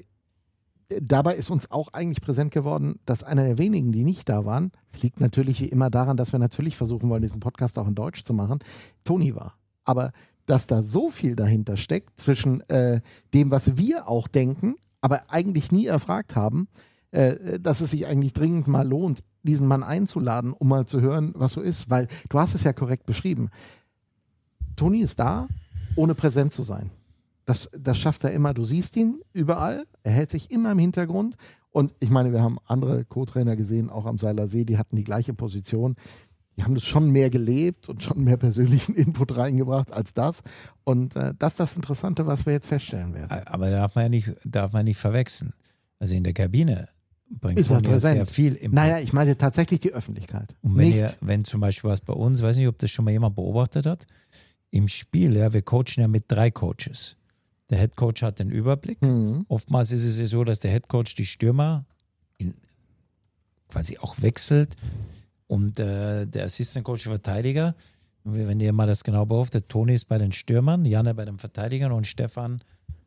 dabei ist uns auch eigentlich präsent geworden, dass einer der wenigen, die nicht da waren, es liegt natürlich wie immer daran, dass wir natürlich versuchen wollen, diesen Podcast auch in Deutsch zu machen, Toni war. Aber dass da so viel dahinter steckt, zwischen dem, was wir auch denken, aber eigentlich nie erfragt haben, dass es sich eigentlich dringend mal lohnt, diesen Mann einzuladen, um mal zu hören, was so ist. Weil du hast es ja korrekt beschrieben. Toni ist da, ohne präsent zu sein. Das schafft er immer. Du siehst ihn überall. Er hält sich immer im Hintergrund. Und ich meine, wir haben andere Co-Trainer gesehen, auch am Seiler See, die hatten die gleiche Position. Die haben das schon mehr gelebt und schon mehr persönlichen Input reingebracht als das. Und das ist das Interessante, was wir jetzt feststellen werden. Aber darf man nicht verwechseln. Also in der Kabine bringt ist Toni sehr viel Input. Naja, ich meine tatsächlich die Öffentlichkeit. Und wenn zum Beispiel was bei uns, weiß nicht, ob das schon mal jemand beobachtet hat, im Spiel, ja, wir coachen ja mit 3 Coaches. Der Headcoach hat den Überblick. Oftmals ist es ja so, dass der Headcoach die Stürmer quasi auch wechselt und der Assistant Coach Verteidiger, wenn ihr mal das genau beobachtet, Toni ist bei den Stürmern, Janne bei den Verteidigern und Stefan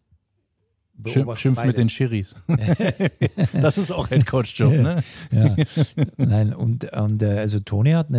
schimpft mit den Schiris. Das ist auch Headcoach-Job, ne? Ja. Nein, und also Toni hat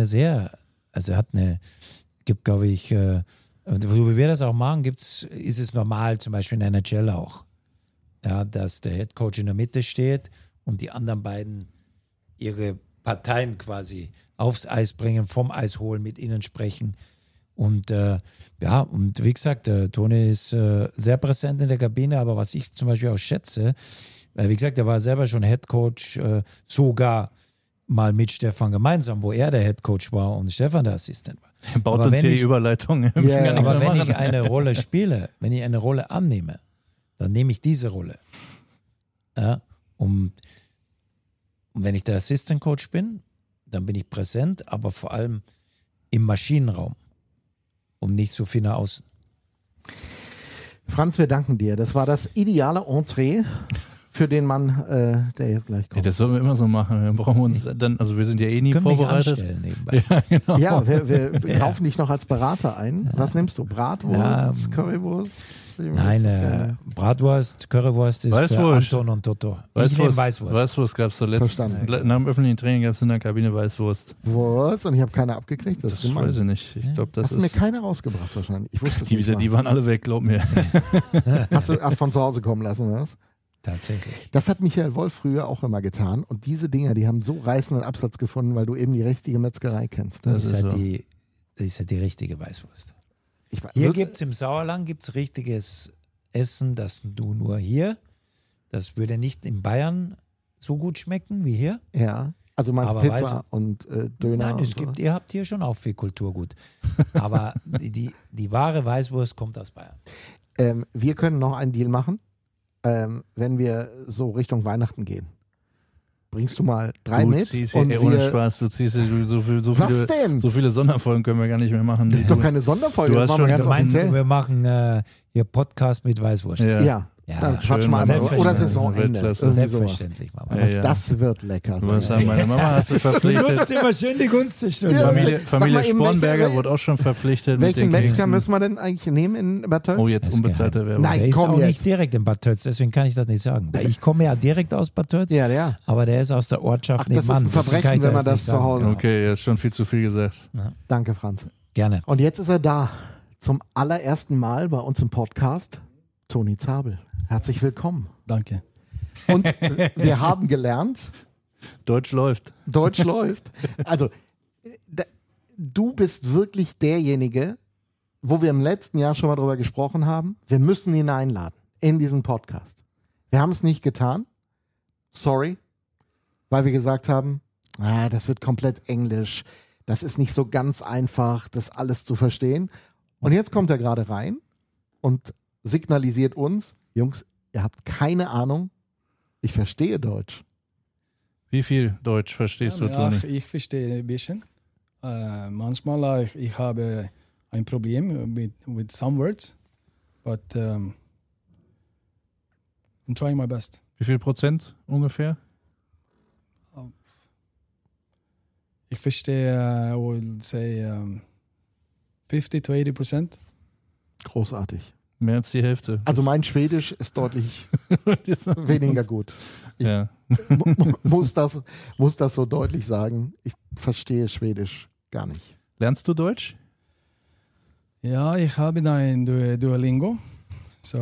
gibt, glaube ich, so wie wir das auch machen, ist es normal, zum Beispiel in der NHL auch, ja, dass der Headcoach in der Mitte steht und die anderen beiden ihre Parteien quasi aufs Eis bringen, vom Eis holen, mit ihnen sprechen. Und und wie gesagt, Toni ist sehr präsent in der Kabine, aber was ich zum Beispiel auch schätze, weil wie gesagt, er war selber schon Headcoach, sogar mal mit Stefan gemeinsam, wo er der Headcoach war und Stefan der Assistent war. Baut uns hier die Überleitung. Aber wenn ich eine Rolle spiele, wenn ich eine Rolle annehme, dann nehme ich diese Rolle. Ja, und wenn ich der Assistant Coach bin, dann bin ich präsent, aber vor allem im Maschinenraum und nicht so viel nach außen. Franz, wir danken dir. Das war das ideale Entree für den Mann, der jetzt gleich kommt. Ja, das sollen wir immer so machen. Dann brauchen wir uns dann, also wir sind ja eh nie vorbereitet. Nebenbei. Ja, genau. Ja, wir kaufen dich noch als Berater ein. Ja. Was nimmst du? Bratwurst, Currywurst? Nein, Bratwurst, Currywurst ist Weißwurst. für Anton und Toto. Ich nehme Weißwurst. Weißwurst gab es zuletzt. Nach dem öffentlichen Training gab es in der Kabine Weißwurst. Was? Und ich habe keine abgekriegt? Das weiß ich nicht. Ich glaube, das hast du mir keine rausgebracht wahrscheinlich? Ich wusste es nicht. Die waren alle weg, glaub mir. Hast du erst von zu Hause kommen lassen, was? Tatsächlich. Das hat Michael Wolf früher auch immer getan. Und diese Dinger, die haben so reißenden Absatz gefunden, weil du eben die richtige Metzgerei kennst. Ne? Das ist ja die richtige Weißwurst. Hier gibt es im Sauerland richtiges Essen, das du nur hier, das würde nicht in Bayern so gut schmecken wie hier. Ja, also meinst aber Pizza und Döner? Nein, ihr habt hier schon auch viel Kulturgut. Aber die wahre Weißwurst kommt aus Bayern. Wir können noch einen Deal machen, wenn wir so Richtung Weihnachten gehen. Bringst du mal 3 mit? Ohne Spaß, du ziehst so viele Sonderfolgen können wir gar nicht mehr machen. Das ist doch keine Sonderfolge. Du meinst, wir machen hier Podcast mit Weißwurst. Ja. Dann quatsch mal oder Saisonende. Selbstverständlich. Das wird lecker. Meine Mama hat sich verpflichtet. Du nutzt immer schön die Gunst. Familie Spornberger wurde auch schon verpflichtet. Welchen Metzger müssen wir denn eigentlich nehmen in Bad Tölz? Oh, jetzt unbezahlte Werbung. Nein, der ist auch nicht direkt in Bad Tölz, deswegen kann ich das nicht sagen. Weil ich komme ja direkt aus Bad Tölz, aber der ist aus der Ortschaft nebenan. Das ist ein Verbrechen, wenn man das zu Hause hat. Okay, jetzt schon viel zu viel gesagt. Ja. Danke, Franz. Gerne. Und jetzt ist er da. Zum allerersten Mal bei uns im Podcast. Toni Zabel. Herzlich willkommen. Danke. Und wir haben gelernt, Deutsch läuft. Deutsch läuft. Also, du bist wirklich derjenige, wo wir im letzten Jahr schon mal drüber gesprochen haben. Wir müssen ihn einladen in diesen Podcast. Wir haben es nicht getan. Sorry. Weil wir gesagt haben, das wird komplett Englisch. Das ist nicht so ganz einfach, das alles zu verstehen. Und jetzt kommt er gerade rein und signalisiert uns, Jungs, ihr habt keine Ahnung, ich verstehe Deutsch. Wie viel Deutsch verstehst du, Toni? Ich verstehe ein bisschen. Manchmal ich habe ein Problem with some words, but I'm trying my best. Wie viel Prozent ungefähr? Ich verstehe, I would say 50 to 80%. Großartig. Mehr als die Hälfte. Also mein Schwedisch ist deutlich weniger gut. Ich muss das so deutlich sagen. Ich verstehe Schwedisch gar nicht. Lernst du Deutsch? Ja, ich habe ein Duolingo. So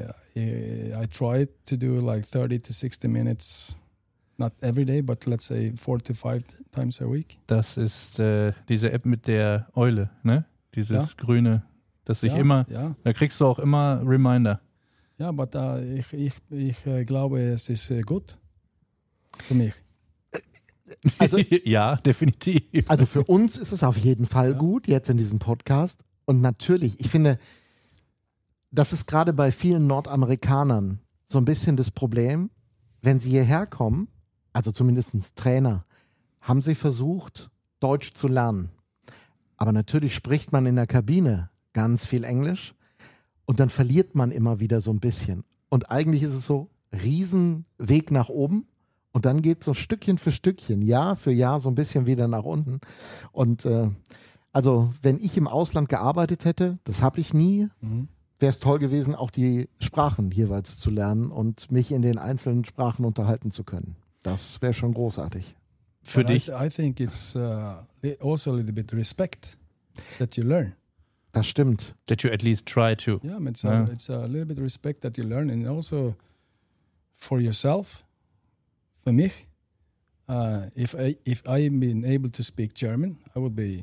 I try to do like 30 to 60 minutes, not every day, but let's say 4 to 5 times a week. Das ist diese App mit der Eule, ne? Dieses grüne, das sich da kriegst du auch immer Reminder. Ja, aber ich glaube, es ist gut für mich. Also, ja, definitiv. Also für uns ist es auf jeden Fall gut, jetzt in diesem Podcast. Und natürlich, ich finde, das ist gerade bei vielen Nordamerikanern so ein bisschen das Problem, wenn sie hierher kommen, also zumindest Trainer, haben sie versucht, Deutsch zu lernen. Aber natürlich spricht man in der Kabine ganz viel Englisch und dann verliert man immer wieder so ein bisschen. Und eigentlich ist es so, Riesenweg nach oben und dann geht es so Stückchen für Stückchen, Jahr für Jahr so ein bisschen wieder nach unten. Und also wenn ich im Ausland gearbeitet hätte, das habe ich nie, wäre es toll gewesen, auch die Sprachen jeweils zu lernen und mich in den einzelnen Sprachen unterhalten zu können. Das wäre schon großartig. Für dich? I think it's also a little bit respect that you learn. Das stimmt. That you at least try to. Yeah, it's a little bit respect that you learn, and also for yourself. For mich, if I've been able to speak German, I would be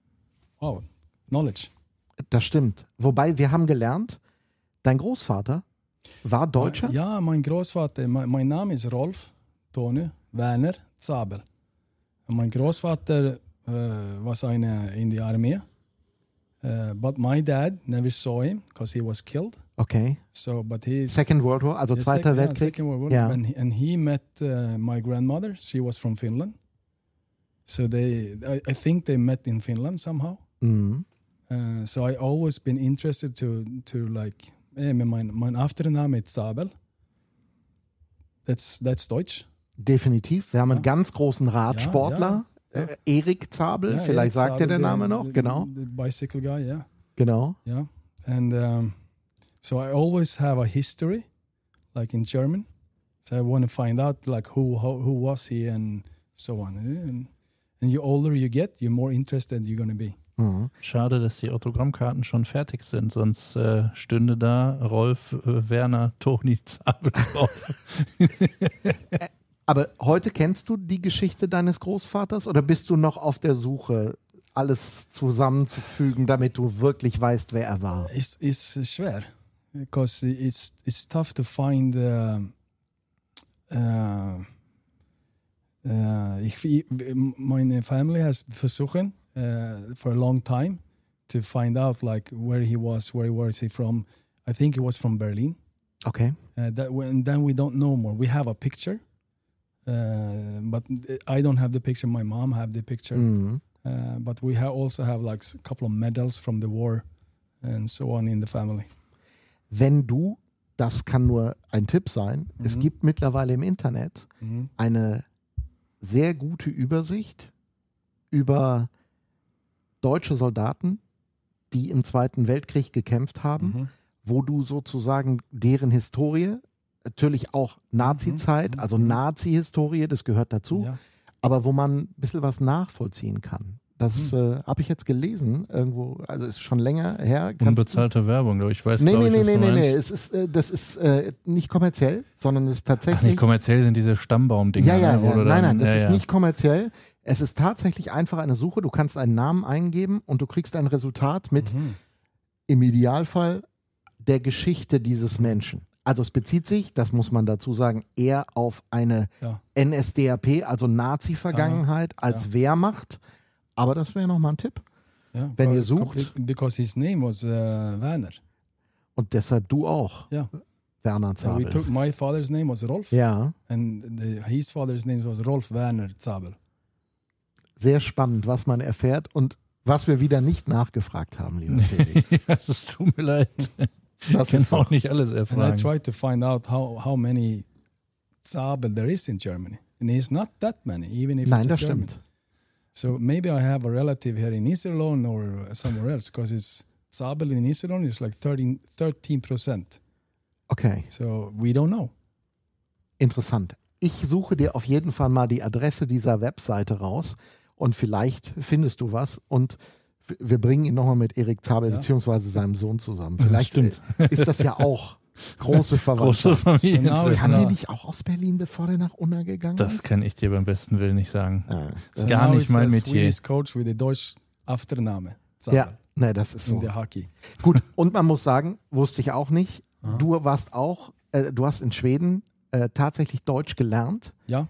knowledge. Das stimmt. Wobei wir haben gelernt, dein Großvater war Deutscher? Ja, mein Großvater, mein Name ist Rolf Tone Werner Zabel. Mein Großvater was in der Armee. But my dad never saw him because he was killed. Okay. So, but he's Second World War, also Zweiter Weltkrieg. Second World War. Yeah. And he met my grandmother. She was from Finland. So I think they met in Finland somehow. Mhm. So I always been interested to like, mein Aftername ist Zabel. That's Deutsch. Definitiv. Wir haben einen ganz großen Radsportler, Erik Zabel, vielleicht sagt dir der Name noch, genau. The bicycle guy, yeah. Genau. Yeah, and so I always have a history, like in German. So I want to find out like who was he and so on. And the older you get, you're more interested you're going to be. Mhm. Schade, dass die Autogrammkarten schon fertig sind, sonst stünde da Rolf Werner Toni Zabel drauf. Aber heute kennst du die Geschichte deines Großvaters oder bist du noch auf der Suche, alles zusammenzufügen, damit du wirklich weißt, wer er war? It's schwer, because it's tough to find. Meine Family has versuchen for a long time to find out like where was he from. I think he was from Berlin. Okay. Then we don't know more. We have a picture. But I don't have the picture. My mom have the picture. Mhm. But we also have like a couple of medals from the war and so on in the family. Wenn du, das kann nur ein Tipp sein, es gibt mittlerweile im Internet eine sehr gute Übersicht über deutsche Soldaten, die im Zweiten Weltkrieg gekämpft haben, wo du sozusagen deren Historie, natürlich auch Nazi-Zeit, also Nazi-Historie, das gehört dazu, aber wo man ein bisschen was nachvollziehen kann. Das habe ich jetzt gelesen irgendwo, also ist schon länger her. Unbezahlte Werbung, glaube ich. Weiß, Nee, glaub ich, was du nee. meinst. Das ist nicht kommerziell, sondern es ist Ach tatsächlich. nee, kommerziell sind diese Stammbaum-Dinger. Ja, ne? Oder nein, dann- das ja, ist ja. nicht kommerziell. Es ist tatsächlich einfach eine Suche. Du kannst einen Namen eingeben und du kriegst ein Resultat mit im Idealfall der Geschichte dieses Menschen. Also es bezieht sich, das muss man dazu sagen, eher auf eine Ja. NSDAP, also Nazi-Vergangenheit als Wehrmacht. Aber das wäre nochmal ein Tipp. Yeah, Wenn ihr because- sucht. because his name was Werner. Und deshalb du auch, Yeah. Werner So we Zabel. took my father's name was Rolf, Ja, and his father's name was Rolf Werner Zabel. sehr spannend, was man erfährt und was wir wieder nicht nachgefragt haben, lieber Felix. Ja, es tut mir leid. Das Ich kann ist so. auch nicht alles And I erfragen. tried to find out how many Zabel there is in Germany, and it's not that many, even if Nein, it's a das German. stimmt. So maybe I have a relative here in Iserlohn or somewhere else, because it's Zabel in Iserlohn is like 13%. Okay, So we don't know. interessant. Ich suche dir auf jeden Fall mal die Adresse dieser Webseite raus und vielleicht findest du was und wir bringen ihn nochmal mit Erik Zabel beziehungsweise seinem Sohn zusammen. Vielleicht stimmt. ist das ja auch große Großes Verwandtschaft. Familieninteresse. Kam Ja. der nicht auch aus Berlin, bevor der nach Unna gegangen Das ist? kann ich dir beim besten Willen nicht sagen. Ja, Das ist gar Now nicht it's mein a Metier. Swedish coach with a Deutsch Aftername. Zabel ja, ne, das ist in so. the hockey. Gut, und man muss sagen, wusste ich auch nicht, du warst auch, du hast in Schweden tatsächlich Deutsch gelernt. Ja.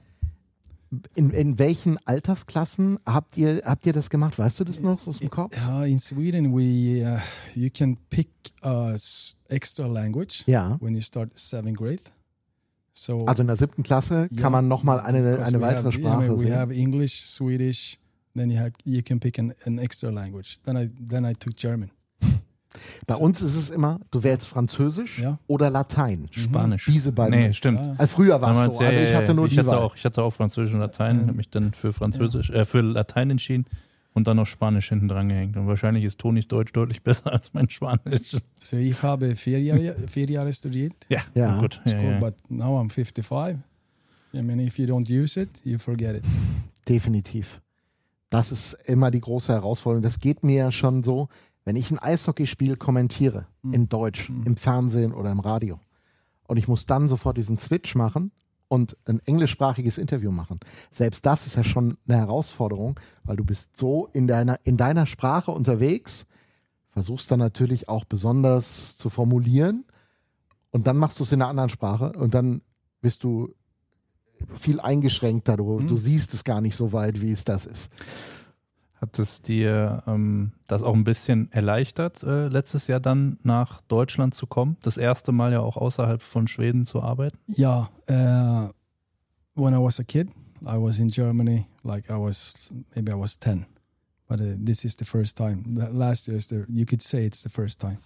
In welchen Altersklassen habt ihr das gemacht? Weißt du das noch so aus dem Kopf? In Sweden, we you can pick extra language Ja. when you start 7th grade. So Also in der 7. Klasse kann man nochmal eine because we weitere have, Sprache we sehen. have English, Swedish, then you can pick an extra language. Then I took German. Bei uns ist es immer, du wählst Französisch Ja. oder Latein. Spanisch. Diese beiden. Nee, stimmt. Ja. Früher war es Damals, so, also ich hatte nur die Wahl. Ich hatte auch Französisch und Latein, habe mich dann für für Latein entschieden und dann noch Spanisch hinten dran gehängt. Und wahrscheinlich ist Tonis Deutsch deutlich besser als mein Spanisch. So ich habe 4 Jahre studiert. Ja, Ja. gut. Ja, School, ja. but now I'm 55. I mean, if you don't use it, you forget it. Definitiv. Das ist immer die große Herausforderung. Das geht mir ja schon so, wenn ich ein Eishockeyspiel kommentiere, in Deutsch, im Fernsehen oder im Radio, und ich muss dann sofort diesen Switch machen und ein englischsprachiges Interview machen. Selbst das ist ja schon eine Herausforderung, weil du bist so in deiner Sprache unterwegs, versuchst dann natürlich auch besonders zu formulieren und dann machst du es in einer anderen Sprache und dann bist du viel eingeschränkter. Du siehst es gar nicht so weit, wie es das ist. Hat es dir das auch ein bisschen erleichtert, letztes Jahr dann nach Deutschland zu kommen? Das erste Mal ja auch außerhalb von Schweden zu arbeiten? Yeah, when I was a kid, I was in Germany. Like maybe I was 10, but this is the first time. Last year you could say it's the first time.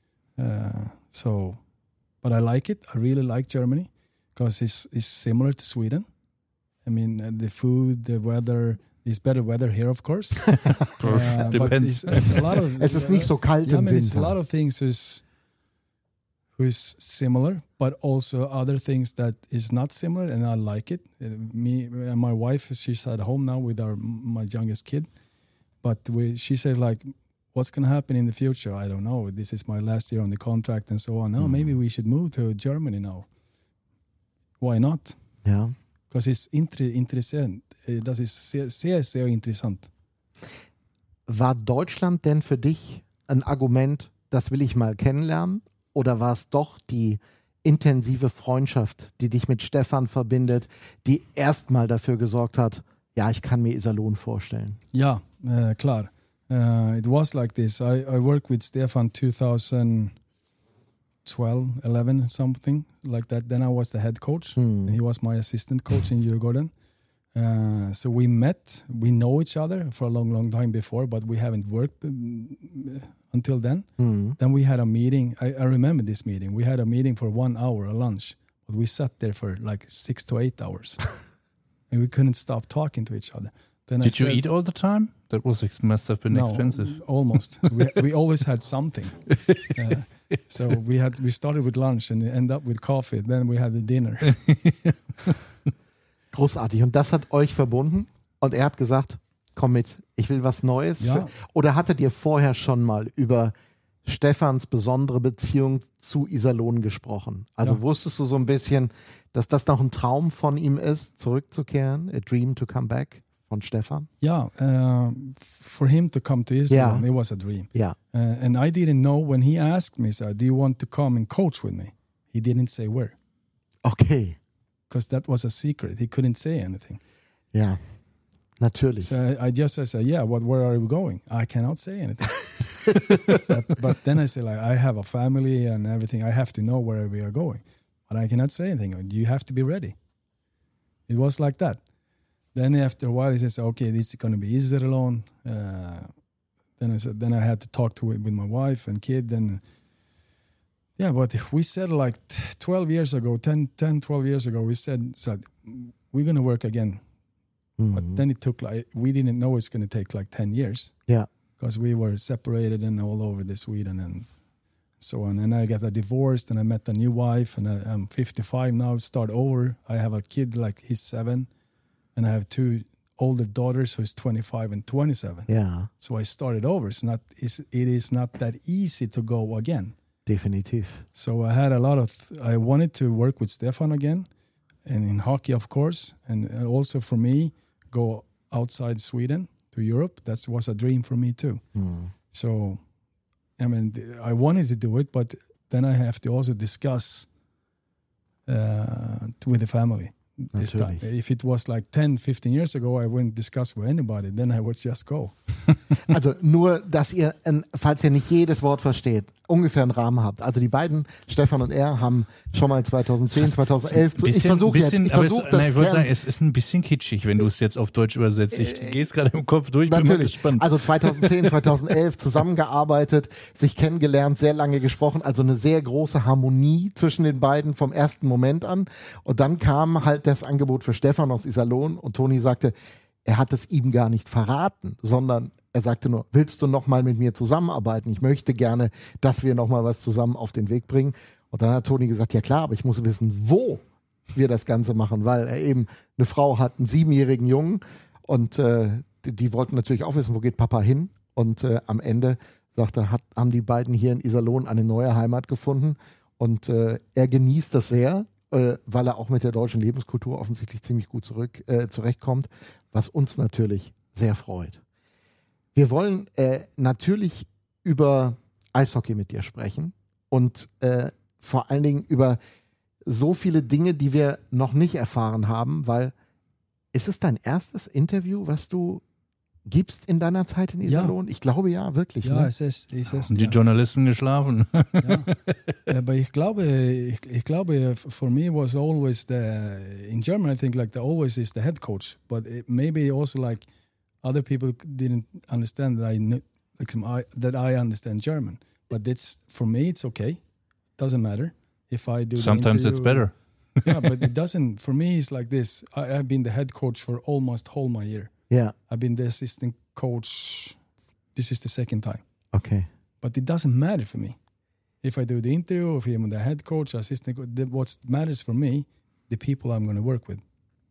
But I like it. I really like Germany because it's similar to Sweden. I mean, the food, the weather. It's better weather here, of course. But Depends. it's a lot of, Es ist nicht so kalt yeah, I im mean, it's a lot Winter. of things who's similar, but also other things that is not similar, and I like it. Me and my wife, she's at home now with my youngest kid, but she says like, what's going to happen in the future? I don't know. This is my last year on the contract and so on. No, maybe we should move to Germany now. Why not? Ja. Because it's interessant. Das ist sehr, sehr, sehr interessant. War Deutschland denn für dich ein Argument, das will ich mal kennenlernen? Oder war es doch die intensive Freundschaft, die dich mit Stefan verbindet, die erstmal dafür gesorgt hat, ja, ich kann mir Iserlohn vorstellen? Ja, klar. It was like this. I worked with Stefan 2012, 11, something like that. Then I was the head coach. And he was my assistant coach in Djurgården. So we met. We know each other for a long, long time before, but we haven't worked until then. Then we had a meeting. I remember this meeting. We had a meeting for 1 hour, a lunch, but we sat there for like 6 to 8 hours. And we couldn't stop talking to each other. Then Did you eat all the time? That must have been no, expensive. Almost. we always had something. So we started with lunch and ended up with coffee. Then we had the dinner. Großartig. Und das hat euch verbunden. Und er hat gesagt, komm mit, ich will was Neues. Ja. Oder hattet ihr vorher schon mal über Stefans besondere Beziehung zu Iserlohn gesprochen? Also wusstest du so ein bisschen, dass das noch ein Traum von ihm ist, zurückzukehren? A dream to come back von Stefan? Yeah, for him to come to Israel, it was a dream. Ja. And I didn't know when he asked me, so, do you want to come and coach with me? He didn't say where, Okay. because that was a secret. He couldn't say anything. Ja, natürlich. So I just said, yeah, where are we going? I cannot say anything. but then I said, like, I have a family and everything. I have to know where we are going. But I cannot say anything. You have to be ready. It was like that. Then after a while, he says, okay, this is going to be Iserlohn. Then I had to talk with my wife and kid. And yeah, but we said like 12 years ago, 12 years ago, we said we're going to work again. But then it took we didn't know it's going to take like 10 years. Ja. Because we were separated and all over the Sweden and so on. And I got a divorce and I met a new wife and I'm 55 now, start over. I have a kid, like he's 7 and I have 2 older daughters who's 25 and 27. Ja, So I started over. It is not that easy to go again. definitiv. So I had I wanted to work with Stefan again and in hockey, of course. And also for me, go outside Sweden to Europe. That was a dream for me too. So, I mean, I wanted to do it, but then I have to also discuss with the family this time. If it was like 10, 15 years ago, I wouldn't discuss with anybody. Then I would just go. Also nur, dass ihr, falls ihr nicht jedes Wort versteht, ungefähr einen Rahmen habt. Also die beiden, Stefan und er, haben schon mal 2010, 2011, ich versuche das. Ich würde sagen, es ist ein bisschen kitschig, wenn du es jetzt auf Deutsch übersetzt. Ich gehe es gerade im Kopf durch, bin mal gespannt. Also 2010, 2011 zusammengearbeitet, sich kennengelernt, sehr lange gesprochen, also eine sehr große Harmonie zwischen den beiden vom ersten Moment an. Und dann kam halt das Angebot für Stefan aus Iserlohn und Toni sagte, er hat es ihm gar nicht verraten, sondern er sagte nur, willst du noch mal mit mir zusammenarbeiten? Ich möchte gerne, dass wir noch mal was zusammen auf den Weg bringen. Und dann hat Toni gesagt, ja klar, aber ich muss wissen, wo wir das Ganze machen, weil er eben eine Frau hat, einen 7-jährigen Jungen und die wollten natürlich auch wissen, wo geht Papa hin? Und am Ende sagte, haben die beiden hier in Iserlohn eine neue Heimat gefunden und er genießt das sehr, weil er auch mit der deutschen Lebenskultur offensichtlich ziemlich gut zurechtkommt, was uns natürlich sehr freut. Wir wollen natürlich über Eishockey mit dir sprechen und vor allen Dingen über so viele Dinge, die wir noch nicht erfahren haben, weil ist es dein erstes Interview, was du gibst in deiner Zeit in Iserlohn? Ja. Ich glaube ja, wirklich. Ja, ne? es ist Die Journalisten geschlafen. Ja. Aber ich glaube, for me was always in German, I think like always is the head coach, but maybe also like other people didn't understand that I understand German. But for me, it's okay. Doesn't matter if I do. Sometimes it's better. Yeah, but it doesn't. For me, it's like this. I've been the head coach for almost whole my year. Yeah. I've been the assistant coach. This is the second time. Okay. But it doesn't matter for me. If I do the interview, if I'm the head coach, assistant coach, what matters for me, the people I'm going to work with.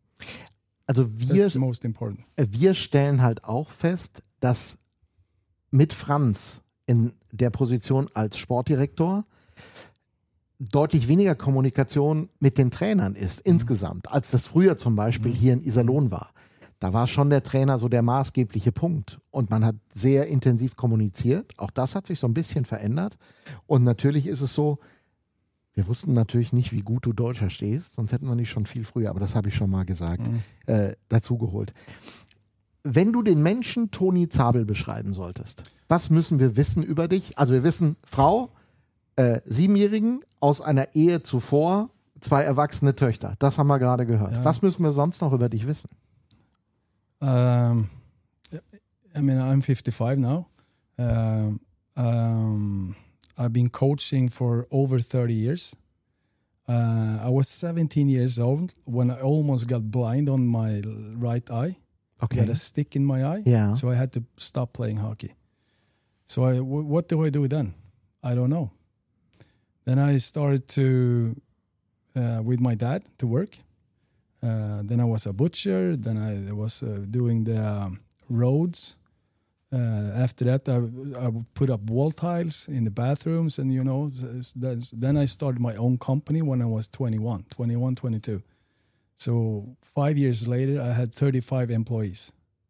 Also That's the most important. Wir stellen halt auch fest, dass mit Franz in der Position als Sportdirektor deutlich weniger Kommunikation mit den Trainern ist insgesamt, als das früher zum Beispiel hier in Iserlohn war. Da war schon der Trainer so der maßgebliche Punkt und man hat sehr intensiv kommuniziert. Auch das hat sich so ein bisschen verändert und natürlich ist es so, wir wussten natürlich nicht, wie gut du Deutsch verstehst, sonst hätten wir nicht schon viel früher, aber das habe ich schon mal gesagt, dazugeholt. Wenn du den Menschen Toni Zabel beschreiben solltest, was müssen wir wissen über dich? Also wir wissen, Frau, 7-Jährigen aus einer Ehe zuvor, 2 erwachsene Töchter. Das haben wir gerade gehört. Ja. Was müssen wir sonst noch über dich wissen? I mean, I'm 55 now. I've been coaching for over 30 years. I was 17 years old when I almost got blind on my right eye. Okay. I had a stick in my eye, so I had to stop playing hockey. So what do I do then? I don't know. Then I started with my dad to work. Then I was a butcher. Then I was doing the roads. After that, I would put up wall tiles in the bathrooms, and then I started my own company when I was 21, 22. So 5 years later, I had 35 employees,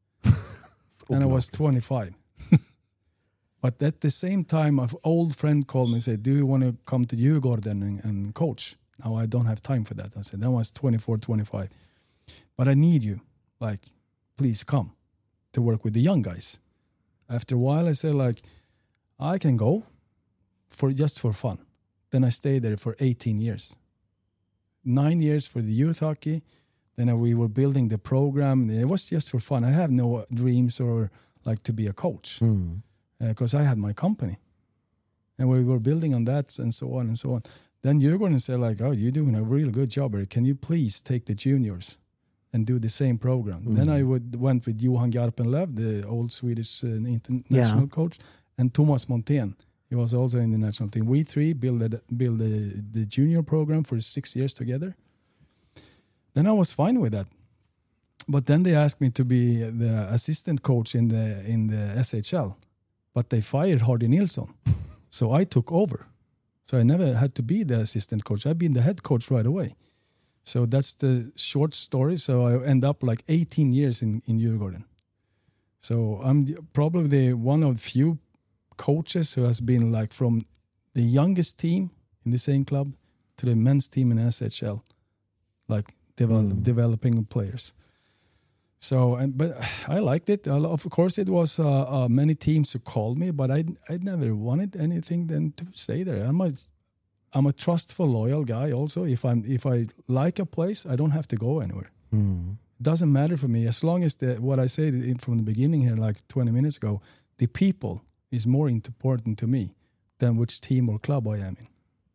and I was 25. But at the same time, an old friend called me and said, "Do you want to come to Djurgården and coach?" Now I don't have time for that. I said, "That was 24, 25. But I need you. Like, please come to work with the young guys." After a while, I said, like, I can go just for fun. Then I stayed there for 18 years. 9 years for the youth hockey. Then we were building the program. It was just for fun. I have no dreams or like to be a coach because I had my company. And we were building on that and so on and so on. Then Djurgården said, like, "Oh, you're doing a really good job here. Can you please take the juniors and do the same program?" Then I went with Johan Garpenlöv, the old Swedish international coach, and Thomas Montén. He was also in the national team. We three built the junior program for 6 years together. Then I was fine with that. But then they asked me to be the assistant coach in the SHL. But they fired Hardy Nilsson. So I took over. So I never had to be the assistant coach. I've been the head coach right away. So that's the short story. So I end up like 18 years in Djurgården. So I'm probably one of the few coaches who has been like from the youngest team in the same club to the men's team in SHL, like developing players. So, but I liked it. Of course, it was many teams who called me, but I never wanted anything than to stay there. I'm a trustful, loyal guy. Also, if I like a place, I don't have to go anywhere. It doesn't matter for me as long as what I said from the beginning here, like 20 minutes ago, the people is more important to me than which team or club I am in.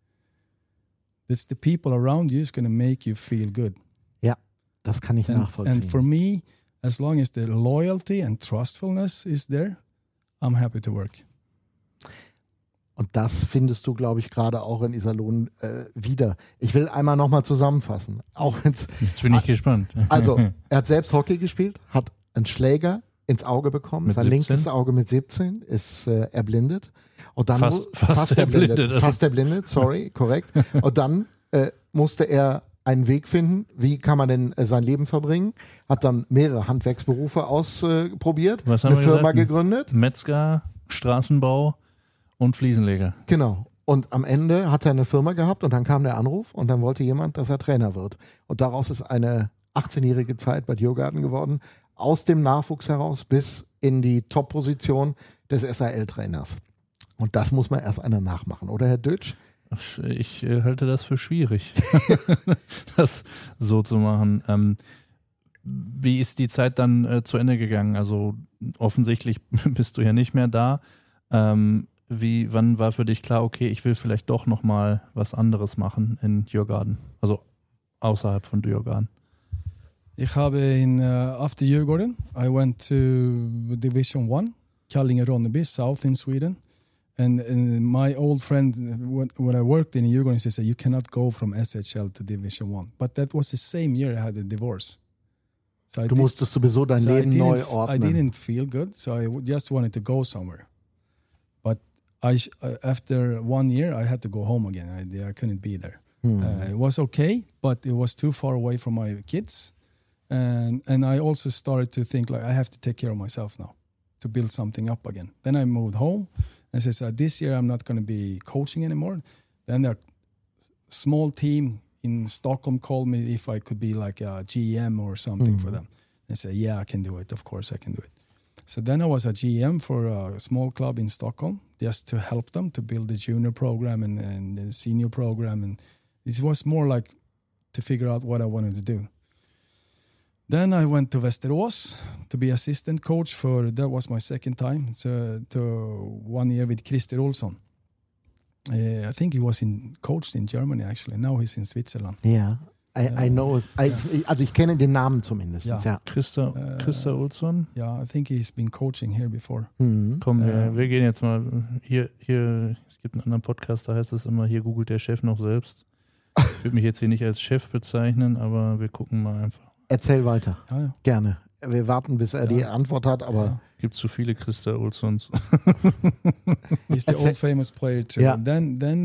It's the people around you is going to make you feel good. Ja, das kann ich nachvollziehen. And for me, as long as the loyalty and trustfulness is there, I'm happy to work. Und das findest du, glaube ich, gerade auch in Iserlohn wieder. Ich will einmal nochmal zusammenfassen. Jetzt bin ich gespannt. Also, er hat selbst Hockey gespielt, hat einen Schläger ins Auge bekommen, mit sein 17? linkes Auge mit 17 ist erblindet. Und dann fast erblindet. Fast erblindet, sorry, korrekt. Und dann musste er einen Weg finden, wie kann man denn sein Leben verbringen. Hat dann mehrere Handwerksberufe ausprobiert, eine Firma gegründet. Metzger, Straßenbau und Fliesenleger. Genau. Und am Ende hat er eine Firma gehabt und dann kam der Anruf und dann wollte jemand, dass er Trainer wird. Und daraus ist eine 18-jährige Zeit bei Djurgården geworden, aus dem Nachwuchs heraus bis in die Top-Position des SHL-Trainers. Und das muss man erst einer nachmachen, oder Herr Dötsch? Ich halte das für schwierig, das so zu machen. Wie ist die Zeit dann zu Ende gegangen? Also offensichtlich bist du ja nicht mehr da. Wann war für dich klar, okay, ich will vielleicht doch nochmal was anderes machen in Djurgården, also außerhalb von Djurgården? Ich habe after Djurgården, I went to Division 1, Kallinge-Ronneby, south in Sweden. And my old friend, when I worked in Djurgården, he said, "You cannot go from SHL to Division 1." But that was the same year I had a divorce. So du musstest sowieso dein Leben neu ordnen. I didn't feel good, so I just wanted to go somewhere. But after 1 year, I had to go home again. I couldn't be there. It was okay, but it was too far away from my kids. And I also started to think, like, I have to take care of myself now to build something up again. Then I moved home. And says, this year I'm not going to be coaching anymore. Then a small team in Stockholm called me if I could be like a GM or something for them. I said, yeah, I can do it. Of course I can do it. So then I was a GM for a small club in Stockholm just to help them to build the junior program and the senior program. And it was more like to figure out what I wanted to do. Then I went to Västerås to be assistant coach that was my second time, to 1 year with Christer Olsson. I think he was coached in Germany actually. Now he's in Switzerland. Ja, I know. Also ich kenne den Namen zumindest. Ja. Christer Olsson? Ja, I think he's been coaching here before. Komm, wir gehen jetzt mal hier, es gibt einen anderen Podcast, da heißt es immer, hier googelt der Chef noch selbst. Ich würde mich jetzt hier nicht als Chef bezeichnen, aber wir gucken mal einfach. Erzähl weiter. Ja. Gerne. wir warten, bis er die Antwort hat, aber Gibt zu viele Christa Olssons. He's the old famous player too. Yeah. Then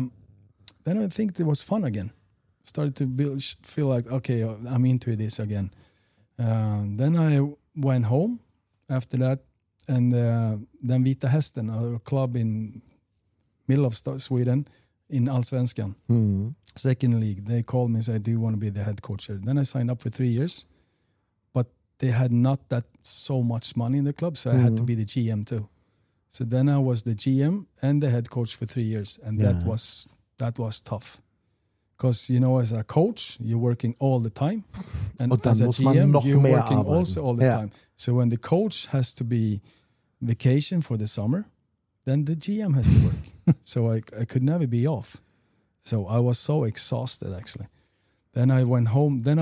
I think it was fun again. Started to feel like, okay, I'm into this again. Then I went home after that, and then Vita Hästen, a club in middle of Sweden, in Allsvenskan, second league. They called me and said, "Do you want to be the head coach here?" Then I signed up for 3 years, but they had not that so much money in the club, so I had to be the GM too. So then I was the GM and the head coach for 3 years, and that was tough. Because, you know, as a coach, you're working all the time. And Und dann as a muss man GM, noch you're mehr working arbeiten. also all the Ja. time. So when the coach has to be vacation for the summer, then the GM has to work. So I could never be off. So I was so exhausted, actually. Then I went home. Then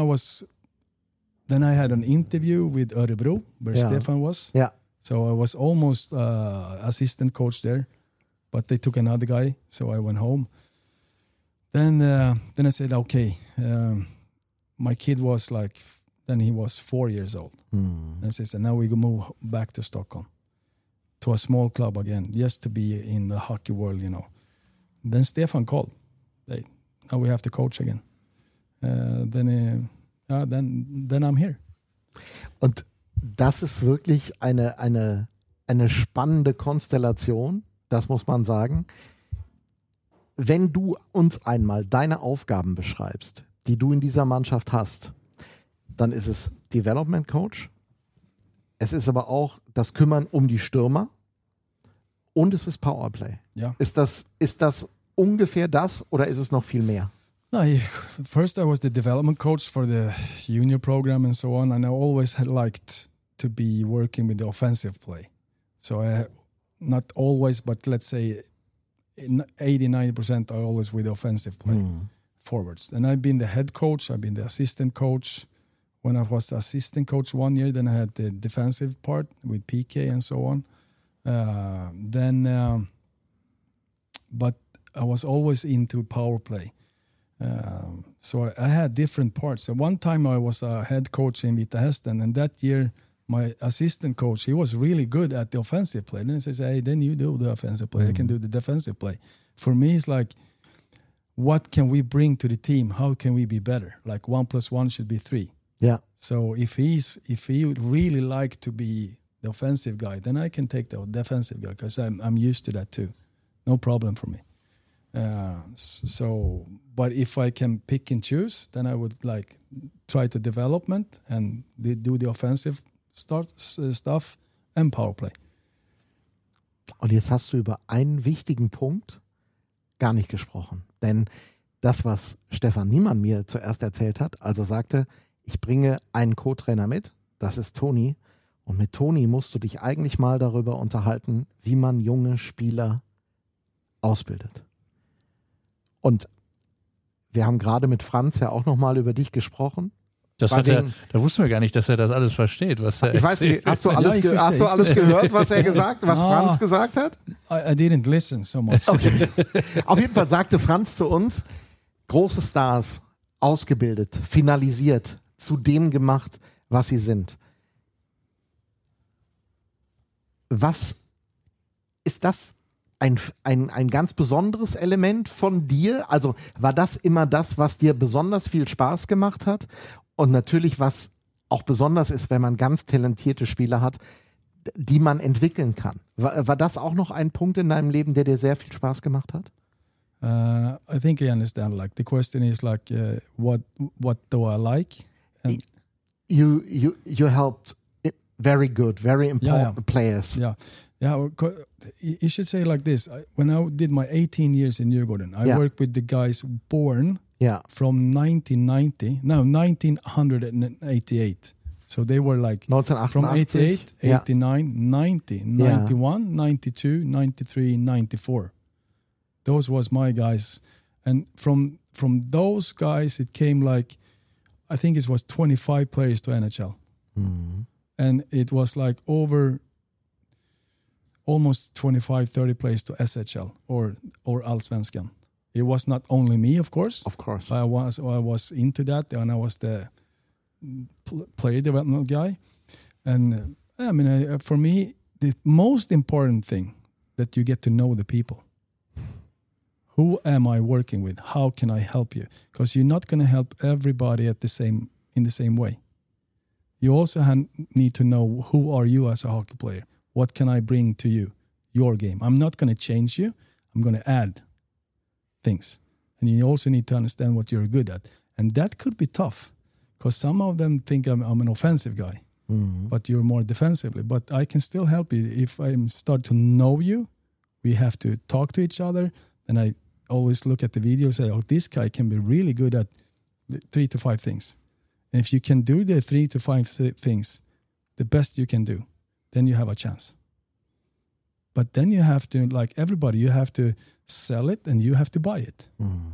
I had an interview with Örebro, where Stefan was. ja. So I was almost assistant coach there, but they took another guy, so I went home. Then I said, okay, my kid was then he was 4 years old. And I said, now we go move back to Stockholm, to a small club again, just to be in the hockey world, you know. Then Stefan called. Hey, now we have to coach again. Then I'm here. Und das ist wirklich eine spannende Konstellation, das muss man sagen. Wenn du uns einmal deine Aufgaben beschreibst, die du in dieser Mannschaft hast, dann ist es Development Coach, es ist aber auch das Kümmern um die Stürmer und es ist Powerplay. Ja. Ist das ungefähr das oder ist es noch viel mehr? No, first I was the development coach for the junior program and so on, and I always had liked to be working with the offensive play. So not always, but let's say 80-90% are always with the offensive play, forwards. And I've been the head coach, I've been the assistant coach. When I was the assistant coach 1 year, then I had the defensive part with PK and so on. But I was always into power play. So I had different parts. So one time I was a head coach in Vita Hästen, and that year my assistant coach, he was really good at the offensive play. Then he says, hey, then you do the offensive play. I can do the defensive play. For me, it's like, what can we bring to the team? How can we be better? Like 1 + 1 should be 3. Ja. So if he would really like to be the offensive guy, then I can take the defensive guy because I'm used to that too. No problem for me. But if I can pick and choose, then I would try to development and do the offensive stuff and power play. Und jetzt hast du über einen wichtigen Punkt gar nicht gesprochen. Denn das, was Stefan Niemann mir zuerst erzählt hat, also sagte, ich bringe einen Co-Trainer mit, das ist Toni. Und mit Toni musst du dich eigentlich mal darüber unterhalten, wie man junge Spieler ausbildet. Und wir haben gerade mit Franz ja auch nochmal über dich gesprochen. Da wussten wir gar nicht, dass er das alles versteht, was er Ich weiß nicht, hast du alles gehört, was er gesagt, was Franz gesagt hat? I didn't listen so much. Okay. Auf jeden Fall sagte Franz zu uns, große Stars ausgebildet, finalisiert, zu dem gemacht, was sie sind. Was ist das ein ganz besonderes Element von dir? Also war das immer das, was dir besonders viel Spaß gemacht hat? Und natürlich, was auch besonders ist, wenn man ganz talentierte Spieler hat, die man entwickeln kann. War das auch noch ein Punkt in deinem Leben, der dir sehr viel Spaß gemacht hat? I think I understand. The question is what do I like? And you helped very good, very important players. Yeah. You should say like this. When I did my 18 years in Djurgården, I worked with the guys born from 1988. So they were 1988, from 88, 89, 90, 91, 92, 93, 94. Those was my guys. And from those guys, it came I think it was 25 players to NHL. Mm-hmm. And it was over almost 25, 30 players to SHL or Allsvenskan. It was not only me, of course. Of course. I was into that, and I was the player development guy. And for me, the most important thing that you get to know the people. Who am I working with? How can I help you? Because you're not going to help everybody in the same way. You also need to know who are you as a hockey player. What can I bring to you, your game? I'm not going to change you. I'm going to add things. And you also need to understand what you're good at. And that could be tough because some of them think I'm an offensive guy, but you're more defensively. But I can still help you. If I start to know you, we have to talk to each other. And I always look at the video and say, oh, this guy can be really good at 3 to 5 things. And if you can do the 3 to 5 things, the best you can do, then you have a chance. But then you have to, like everybody, you have to sell it and you have to buy it.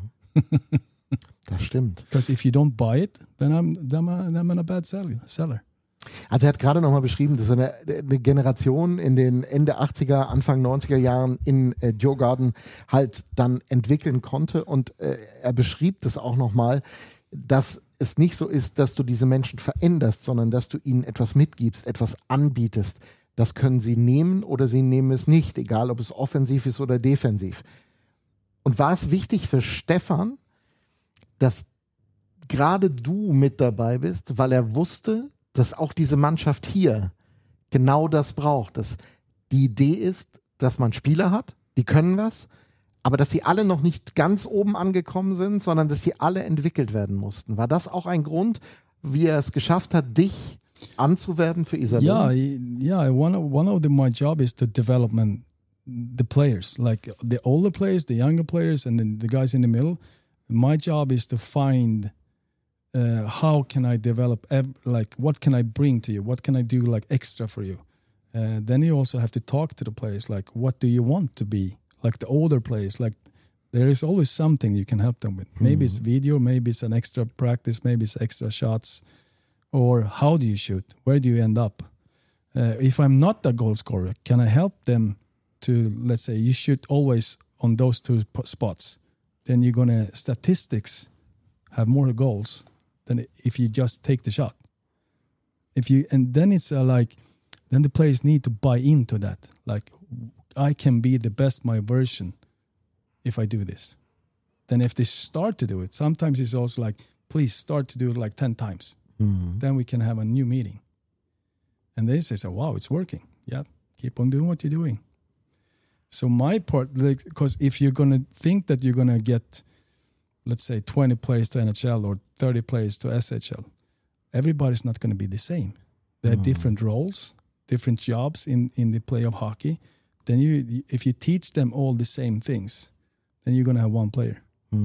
Das stimmt. Because if you don't buy it, then I'm a bad seller. Also er hat gerade nochmal beschrieben, dass eine Generation in den Ende 80er, Anfang 90er Jahren in Djurgården halt dann entwickeln konnte und er beschrieb das auch nochmal, dass es nicht so ist, dass du diese Menschen veränderst, sondern dass du ihnen etwas mitgibst, etwas anbietest. Das können sie nehmen oder sie nehmen es nicht, egal ob es offensiv ist oder defensiv. Und war es wichtig für Stefan, dass gerade du mit dabei bist, weil er wusste, dass auch diese Mannschaft hier genau das braucht. Dass die Idee ist, dass man Spieler hat, die können was, aber dass sie alle noch nicht ganz oben angekommen sind, sondern dass sie alle entwickelt werden mussten. War das auch ein Grund, wie er es geschafft hat, dich anzuwerben für Iserlohn? Yeah. One of my job is to develop the players, like the older players, the younger players, and then the guys in the middle. My job is to find how can I develop, what can I bring to you? What can I do like extra for you? Then you also have to talk to the players, like what do you want to be? Like the older players, like there is always something you can help them with. Maybe it's video, maybe it's an extra practice, maybe it's extra shots. Or how do you shoot? Where do you end up? If I'm not a goal scorer, can I help them to, let's say, you shoot always on those 2 spots? Then you're going to, statistics, have more goals than if you just take the shot. And then it's then the players need to buy into that. Like, I can be the best my version if I do this. Then if they start to do it, sometimes it's also like, please start to do it like 10 times. Then we can have a new meeting. And they say, wow, it's working. Yeah, keep on doing what you're doing. So my part, because if you're going to think that you're going to get, let's say, 20 players to NHL or 30 players to SHL, everybody's not going to be the same. There are different roles, different jobs in the play of hockey. Then if you teach them all the same things, then you're going to have one player.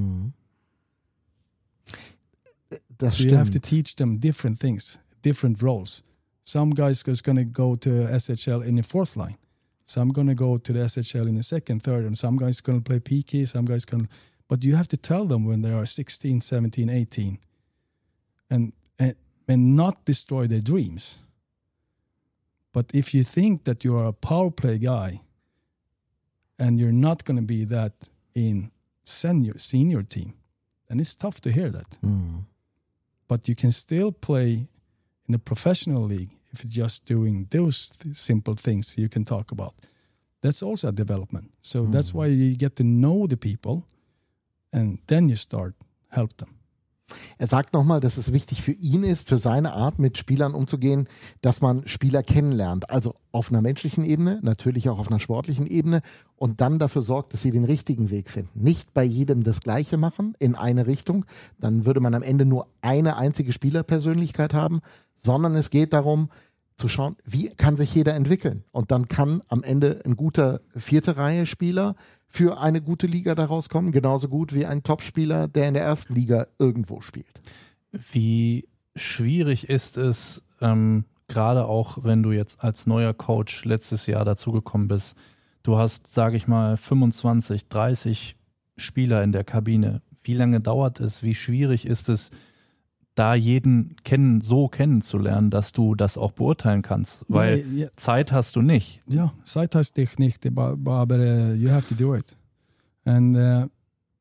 Das so you have to teach them different things, different roles. Some guys is going to go to SHL in the 4th line. Some going to go to the SHL in the 2nd, 3rd, and some guys going to play PK, some guys going to... But you have to tell them when they are 16, 17, 18 and not destroy their dreams. But if you think that you are a power play guy and you're not going to be that in senior team, then it's tough to hear that. But you can still play in the professional league if you're just doing those simple things you can talk about. That's also a development. So that's why you get to know the people and then you start help them. Er sagt nochmal, dass es wichtig für ihn ist, für seine Art mit Spielern umzugehen, dass man Spieler kennenlernt. Also auf einer menschlichen Ebene, natürlich auch auf einer sportlichen Ebene und dann dafür sorgt, dass sie den richtigen Weg finden. Nicht bei jedem das Gleiche machen, in eine Richtung. Dann würde man am Ende nur eine einzige Spielerpersönlichkeit haben, sondern es geht darum, zu schauen, wie kann sich jeder entwickeln. Und dann kann am Ende ein guter 4. Reihe Spieler für eine gute Liga daraus kommen, genauso gut wie ein Topspieler, der in der 1. Liga irgendwo spielt. Wie schwierig ist es, gerade auch wenn du jetzt als neuer Coach letztes Jahr dazugekommen bist, du hast, sage ich mal, 25, 30 Spieler in der Kabine. Wie lange dauert es, wie schwierig ist es, da jeden kennenzulernen, dass du das auch beurteilen kannst, weil Zeit hast du nicht. Ja, Zeit hast du nicht, aber you have to do it. And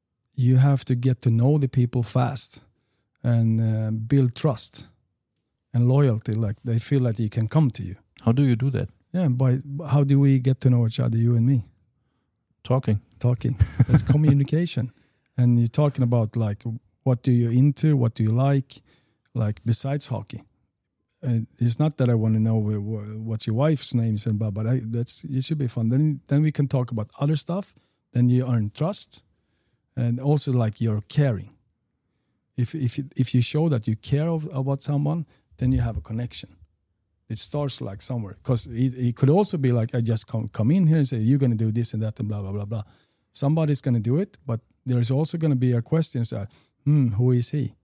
you have to get to know the people fast and build trust. and loyalty. Like they feel that you can come to you. How do you do that? Yeah, how do we get to know each other, you and me? Talking. That's communication. And you're talking about like, what do you into? What do you like besides hockey? It's not that I want to know what your wife's name is, but it should be fun. Then we can talk about other stuff. Then you earn trust, and also like you're caring. If you show that you care about someone, then you have a connection. It starts like somewhere, because it could also be like, I just come in here and say, you're going to do this and that and blah blah blah blah. Somebody's going to do it, but there's also going to be a question that, who is he?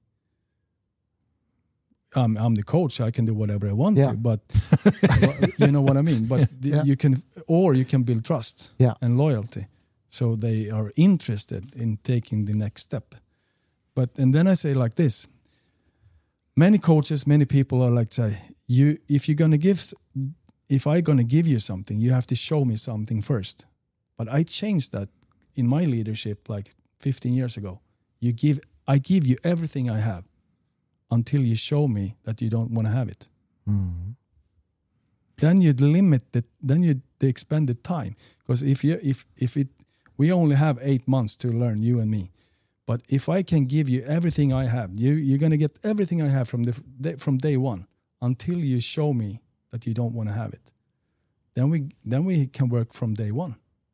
I'm the coach. I can do whatever I want to, but you know what I mean. But you can build trust and loyalty, so they are interested in taking the next step. And then I say like this: many coaches, many people are like, say, if I'm gonna give you something, you have to show me something first. But I changed that in my leadership like 15 years ago. I give you everything I have until you show me that you don't want to have it. Mm-hmm. Then you limit it. Then you expend the time, because we only have 8 months to learn, you and me. But if I can give you everything I have, you're gonna get everything I have from day one until you show me that you don't want to have it. Then we can work from day one.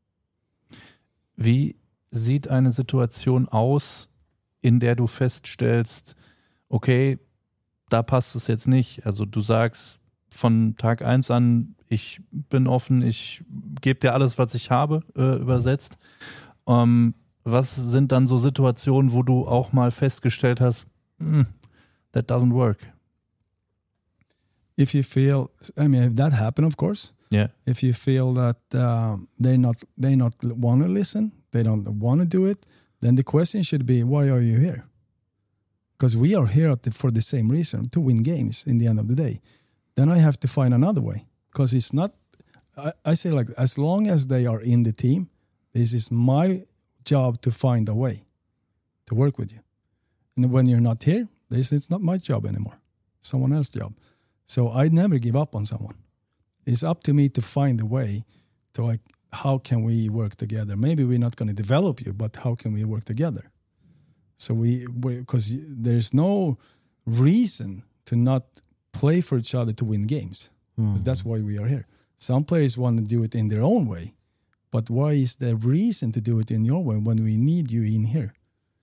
Wie sieht eine Situation aus, in der du feststellst, okay, da passt es jetzt nicht. Also du sagst von Tag 1 an, ich bin offen, ich gebe dir alles, was ich habe, übersetzt. Was sind dann so Situationen, wo du auch mal festgestellt hast, that doesn't work? If you feel, if that happened, of course. Yeah. If you feel that they not want to listen, they don't want to do it, then the question should be, why are you here? Because we are here for the same reason, to win games in the end of the day. Then I have to find another way, because it's not, I say like, as long as they are in the team, this is my job to find a way to work with you. And when you're not here, it's not my job anymore, someone else's job. So I never give up on someone. It's up to me to find a way to like, how can we work together? Maybe we're not going to develop you, but how can we work together? So because there's no reason to not play for each other to win games. That's why we are here. Some players want to do it in their own way, but why is there reason to do it in your way when we need you in here?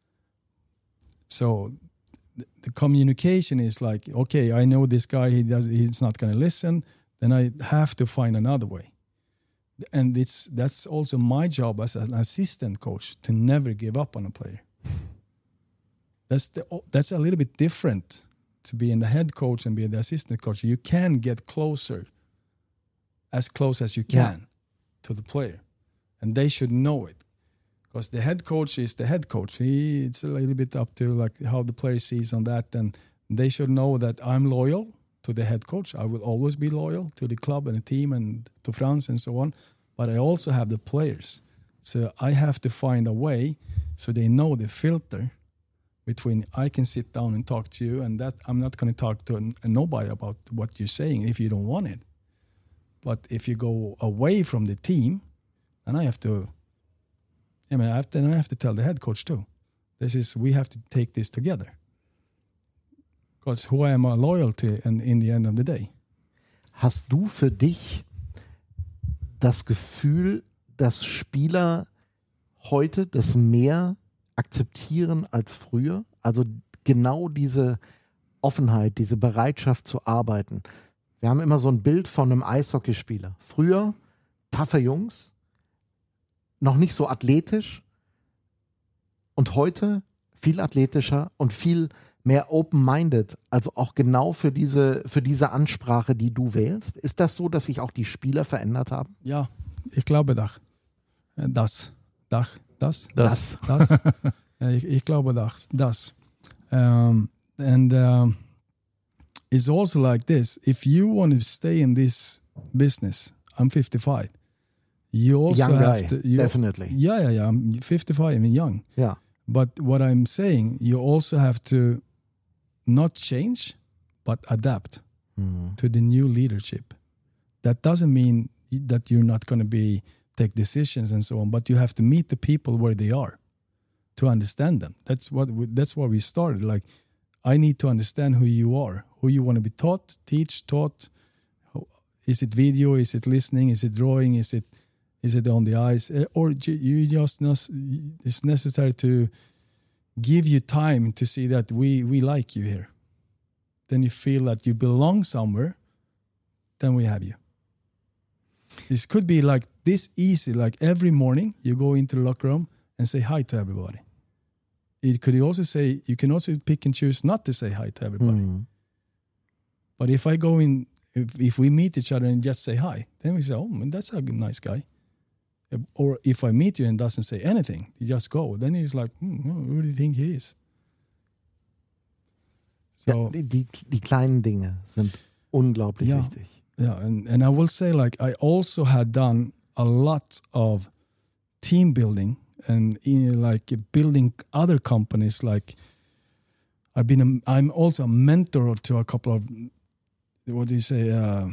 So the communication is like, okay, I know this guy, he's not going to listen, then I have to find another way. And that's also my job as an assistant coach, to never give up on a player. That's a little bit different to be in the head coach and be the assistant coach. You can get as close as you can to the player, and they should know it, because the head coach is the head coach. It's a little bit up to like how the player sees on that, and they should know that I'm loyal to the head coach. I will always be loyal to the club and the team and to France and so on. But I also have the players, so I have to find a way so they know the filter between I can sit down and talk to you, and that I'm not going to talk to nobody about what you're saying if you don't want it. But if you go away from the team, then I have to tell the head coach too. We have to take this together. Because who I am loyal to and in the end of the day. Hast du für dich das Gefühl, dass Spieler heute das mehr akzeptieren als früher? Also genau diese Offenheit, diese Bereitschaft zu arbeiten. Wir haben immer so ein Bild von einem Eishockeyspieler. Früher taffe Jungs, noch nicht so athletisch, und heute viel athletischer und viel mehr open-minded, also auch genau für diese Ansprache, die du wählst. Ist das so, dass sich auch die Spieler verändert haben? Ja, ich glaube das. Ich glaube das. It's also like this. If you want to stay in this business, I'm 55. You also young have guy, to. Definitely. Yeah. I'm 55. I'm young. Yeah. But what I'm saying, you also have to not change, but adapt to the new leadership. That doesn't mean that you're not going to take decisions and so on, but you have to meet the people where they are to understand them. That's what we started. Like, I need to understand who you are, who you want to be taught. Is it video? Is it listening? Is it drawing? Is it on the eyes? Or you just it's necessary to give you time to see that we like you here. Then you feel that you belong somewhere. Then we have you. This could be like this easy. Like every morning you go into the locker room and say hi to everybody. You can also pick and choose not to say hi to everybody. But if I go in, if we meet each other and just say hi, then we say, oh man, that's a nice guy. Or if I meet you and doesn't say anything, you just go. Then he's like, who do you think he is? So, ja, die kleinen Dinge sind unglaublich wichtig. Yeah, and I will say, like, I also had done a lot of team building and like building other companies. Like, I'm also a mentor to a couple of, what do you say,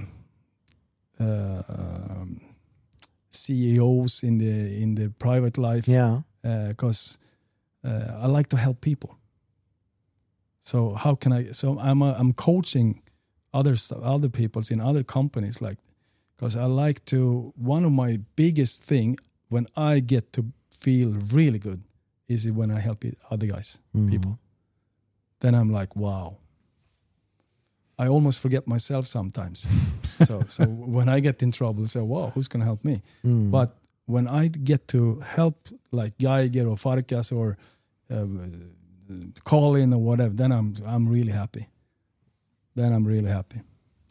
CEOs in the private life. Yeah, because I like to help people. So how can I? So I'm coaching other people in other companies, like, because I like to. One of my biggest thing when I get to feel really good is when I help other guys, people. Then I'm like, wow. I almost forget myself sometimes. so when I get in trouble, I say, wow, who's gonna help me? But when I get to help like Geiger or Farkas or Colin or whatever, then I'm really happy. Then I'm really happy.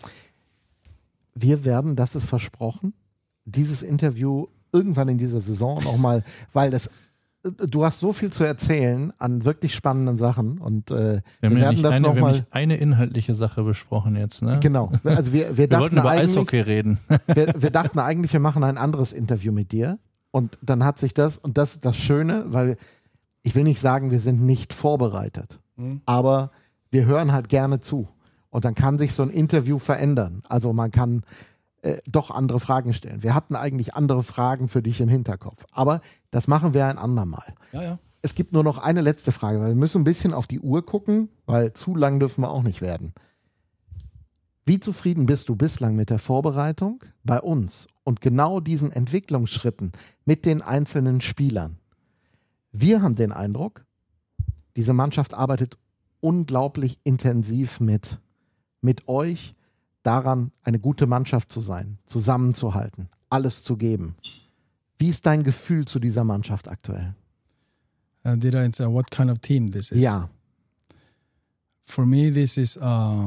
Wir werden, das ist versprochen, dieses Interview irgendwann in dieser Saison noch mal, weil du hast so viel zu erzählen an wirklich spannenden Sachen und wir werden das nochmal. Wir haben nicht eine inhaltliche Sache besprochen jetzt, ne? Genau. Also wir dachten wollten über Eishockey reden. wir dachten eigentlich, wir machen ein anderes Interview mit dir und dann hat sich das, und das ist das Schöne, weil ich will nicht sagen, wir sind nicht vorbereitet, aber wir hören halt gerne zu und dann kann sich so ein Interview verändern. Also man kann doch andere Fragen stellen. Wir hatten eigentlich andere Fragen für dich im Hinterkopf, aber das machen wir ein andermal. Ja. Es gibt nur noch eine letzte Frage, weil wir müssen ein bisschen auf die Uhr gucken, weil zu lang dürfen wir auch nicht werden. Wie zufrieden bist du bislang mit der Vorbereitung bei uns und genau diesen Entwicklungsschritten mit den einzelnen Spielern? Wir haben den Eindruck, diese Mannschaft arbeitet unglaublich intensiv mit euch daran, eine gute Mannschaft zu sein, zusammenzuhalten, alles zu geben. Wie ist dein Gefühl zu dieser Mannschaft aktuell? Did I say what kind of team this is? Ja. For me, this is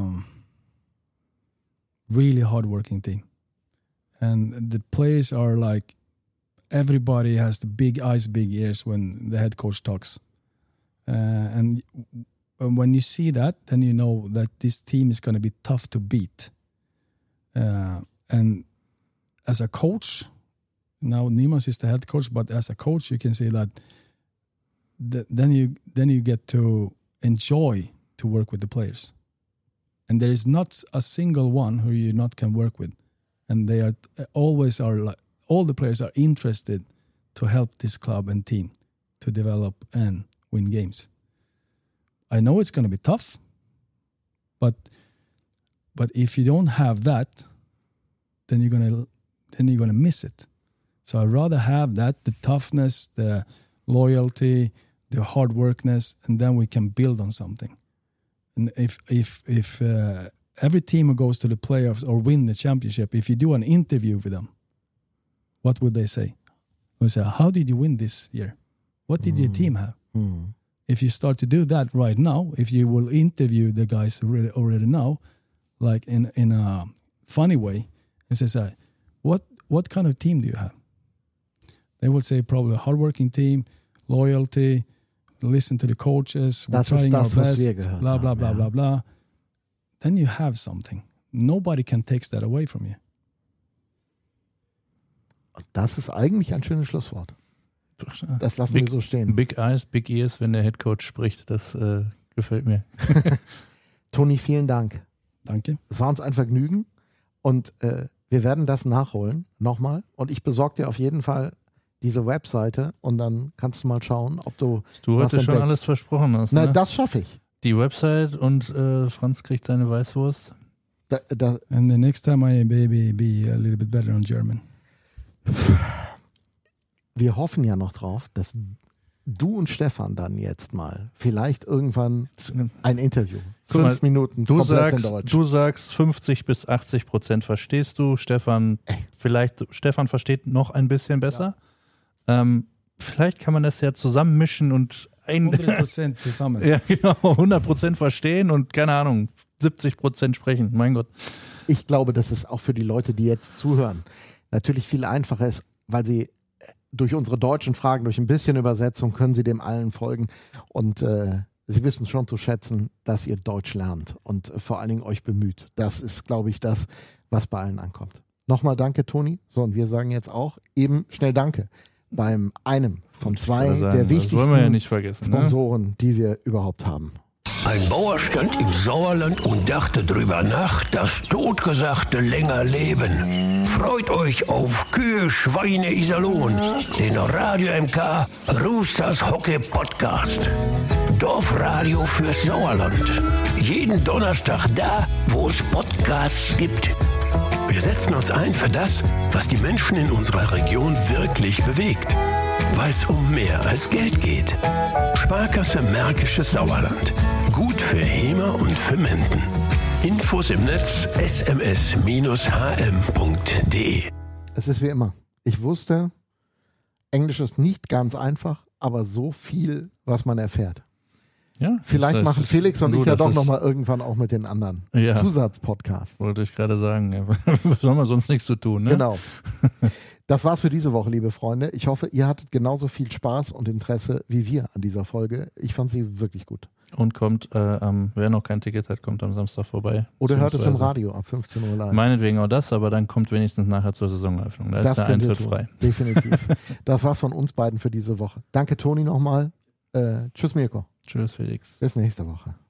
really hardworking team. And the players are like, everybody has the big eyes, big ears when the head coach talks. And when you see that, then you know that this team is going to be tough to beat. And as a coach, now Nimas is the head coach, but as a coach, you can see that then you get to enjoy to work with the players. And there is not a single one who you not can work with. And they are always like, all the players are interested to help this club and team to develop and win games. I know it's going to be tough, but if you don't have that, then you're gonna miss it. So I'd rather have that, the toughness, the loyalty, the hard workness, and then we can build on something. And if every team who goes to the playoffs or win the championship, if you do an interview with them, what would they say? They say, how did you win this year? What did your team have? If you start to do that right now, if you will interview the guys already now, like in a funny way, and say, what kind of team do you have? They will say probably a hardworking team, loyalty, listen to the coaches, we're trying our best, blah, blah, blah, blah, blah. Then you have something. Nobody can take that away from you. Das ist eigentlich ein schönes Schlusswort. Das lassen wir so stehen. Big Eyes, Big Ears, wenn der Headcoach spricht, das gefällt mir. Toni, vielen Dank. Danke. Es war uns ein Vergnügen und wir werden das nachholen, nochmal. Und ich besorge dir auf jeden Fall diese Webseite und dann kannst du mal schauen, ob du Du was heute schon entdeckst. alles versprochen hast. Na, Ne? das schaffe ich. Die Website und Franz kriegt seine Weißwurst. And the next time I maybe be a little bit better on German. Wir hoffen ja noch drauf, dass du und Stefan dann jetzt mal vielleicht irgendwann ein Interview. Guck mal, 5 Minuten Du komplett in sagst, Deutsch. du sagst 50-80% verstehst du. Stefan versteht noch ein bisschen besser. Vielleicht kann man das ja zusammenmischen und 100% zusammen. ja, genau, 100% verstehen und keine Ahnung, 70% sprechen. Mein Gott. Ich glaube, dass es auch für die Leute, die jetzt zuhören, natürlich viel einfacher ist, weil sie durch unsere deutschen Fragen, durch ein bisschen Übersetzung, können sie dem allen folgen. Und sie wissen schon zu schätzen, dass ihr Deutsch lernt und vor allen Dingen euch bemüht. Das ist, glaube ich, das, was bei allen ankommt. Nochmal danke, Toni. So, und wir sagen jetzt auch eben schnell Danke beim einem von zwei Ich würde sagen, der das wichtigsten wollen wir ja nicht vergessen. Ne? Sponsoren, die wir überhaupt haben. Ein Bauer stand im Sauerland und dachte drüber nach, das Totgesagte länger leben. Freut euch auf Kühe, Schweine, Iserlohn, den Radio MK Roosters Hockey Podcast. Dorfradio fürs Sauerland. Jeden Donnerstag da, wo es Podcasts gibt. Wir setzen uns ein für das, was die Menschen in unserer Region wirklich bewegt. Weil es um mehr als Geld geht. Sparkasse Märkisches Sauerland. Gut für Hemer und für Menden. Infos im Netz sms-hm.de. Es ist wie immer. Ich wusste, Englisch ist nicht ganz einfach, aber so viel, was man erfärt. Ja, Vielleicht das machen ist- Felix und du, ich ja das doch ist- nochmal irgendwann auch mit den anderen Ja. Zusatzpodcasts. Wollte ich gerade sagen. Ja. Was haben wir sonst nichts zu tun, ne? Genau. Das war's für diese Woche, liebe Freunde. Ich hoffe, ihr hattet genauso viel Spaß und Interesse wie wir an dieser Folge. Ich fand sie wirklich gut. Und kommt, wer noch kein Ticket hat, kommt am Samstag vorbei. Oder hört es im Beziehungsweise- Radio ab 15 Uhr live. Meinetwegen auch das, aber dann kommt wenigstens nachher zur Saisoneröffnung. Da ist der könnt ihr Eintritt tun. frei. Definitiv. Das war's von uns beiden für diese Woche. Danke, Toni, nochmal. Tschüss, Mirko. Tschüss, Felix. Bis nächste Woche.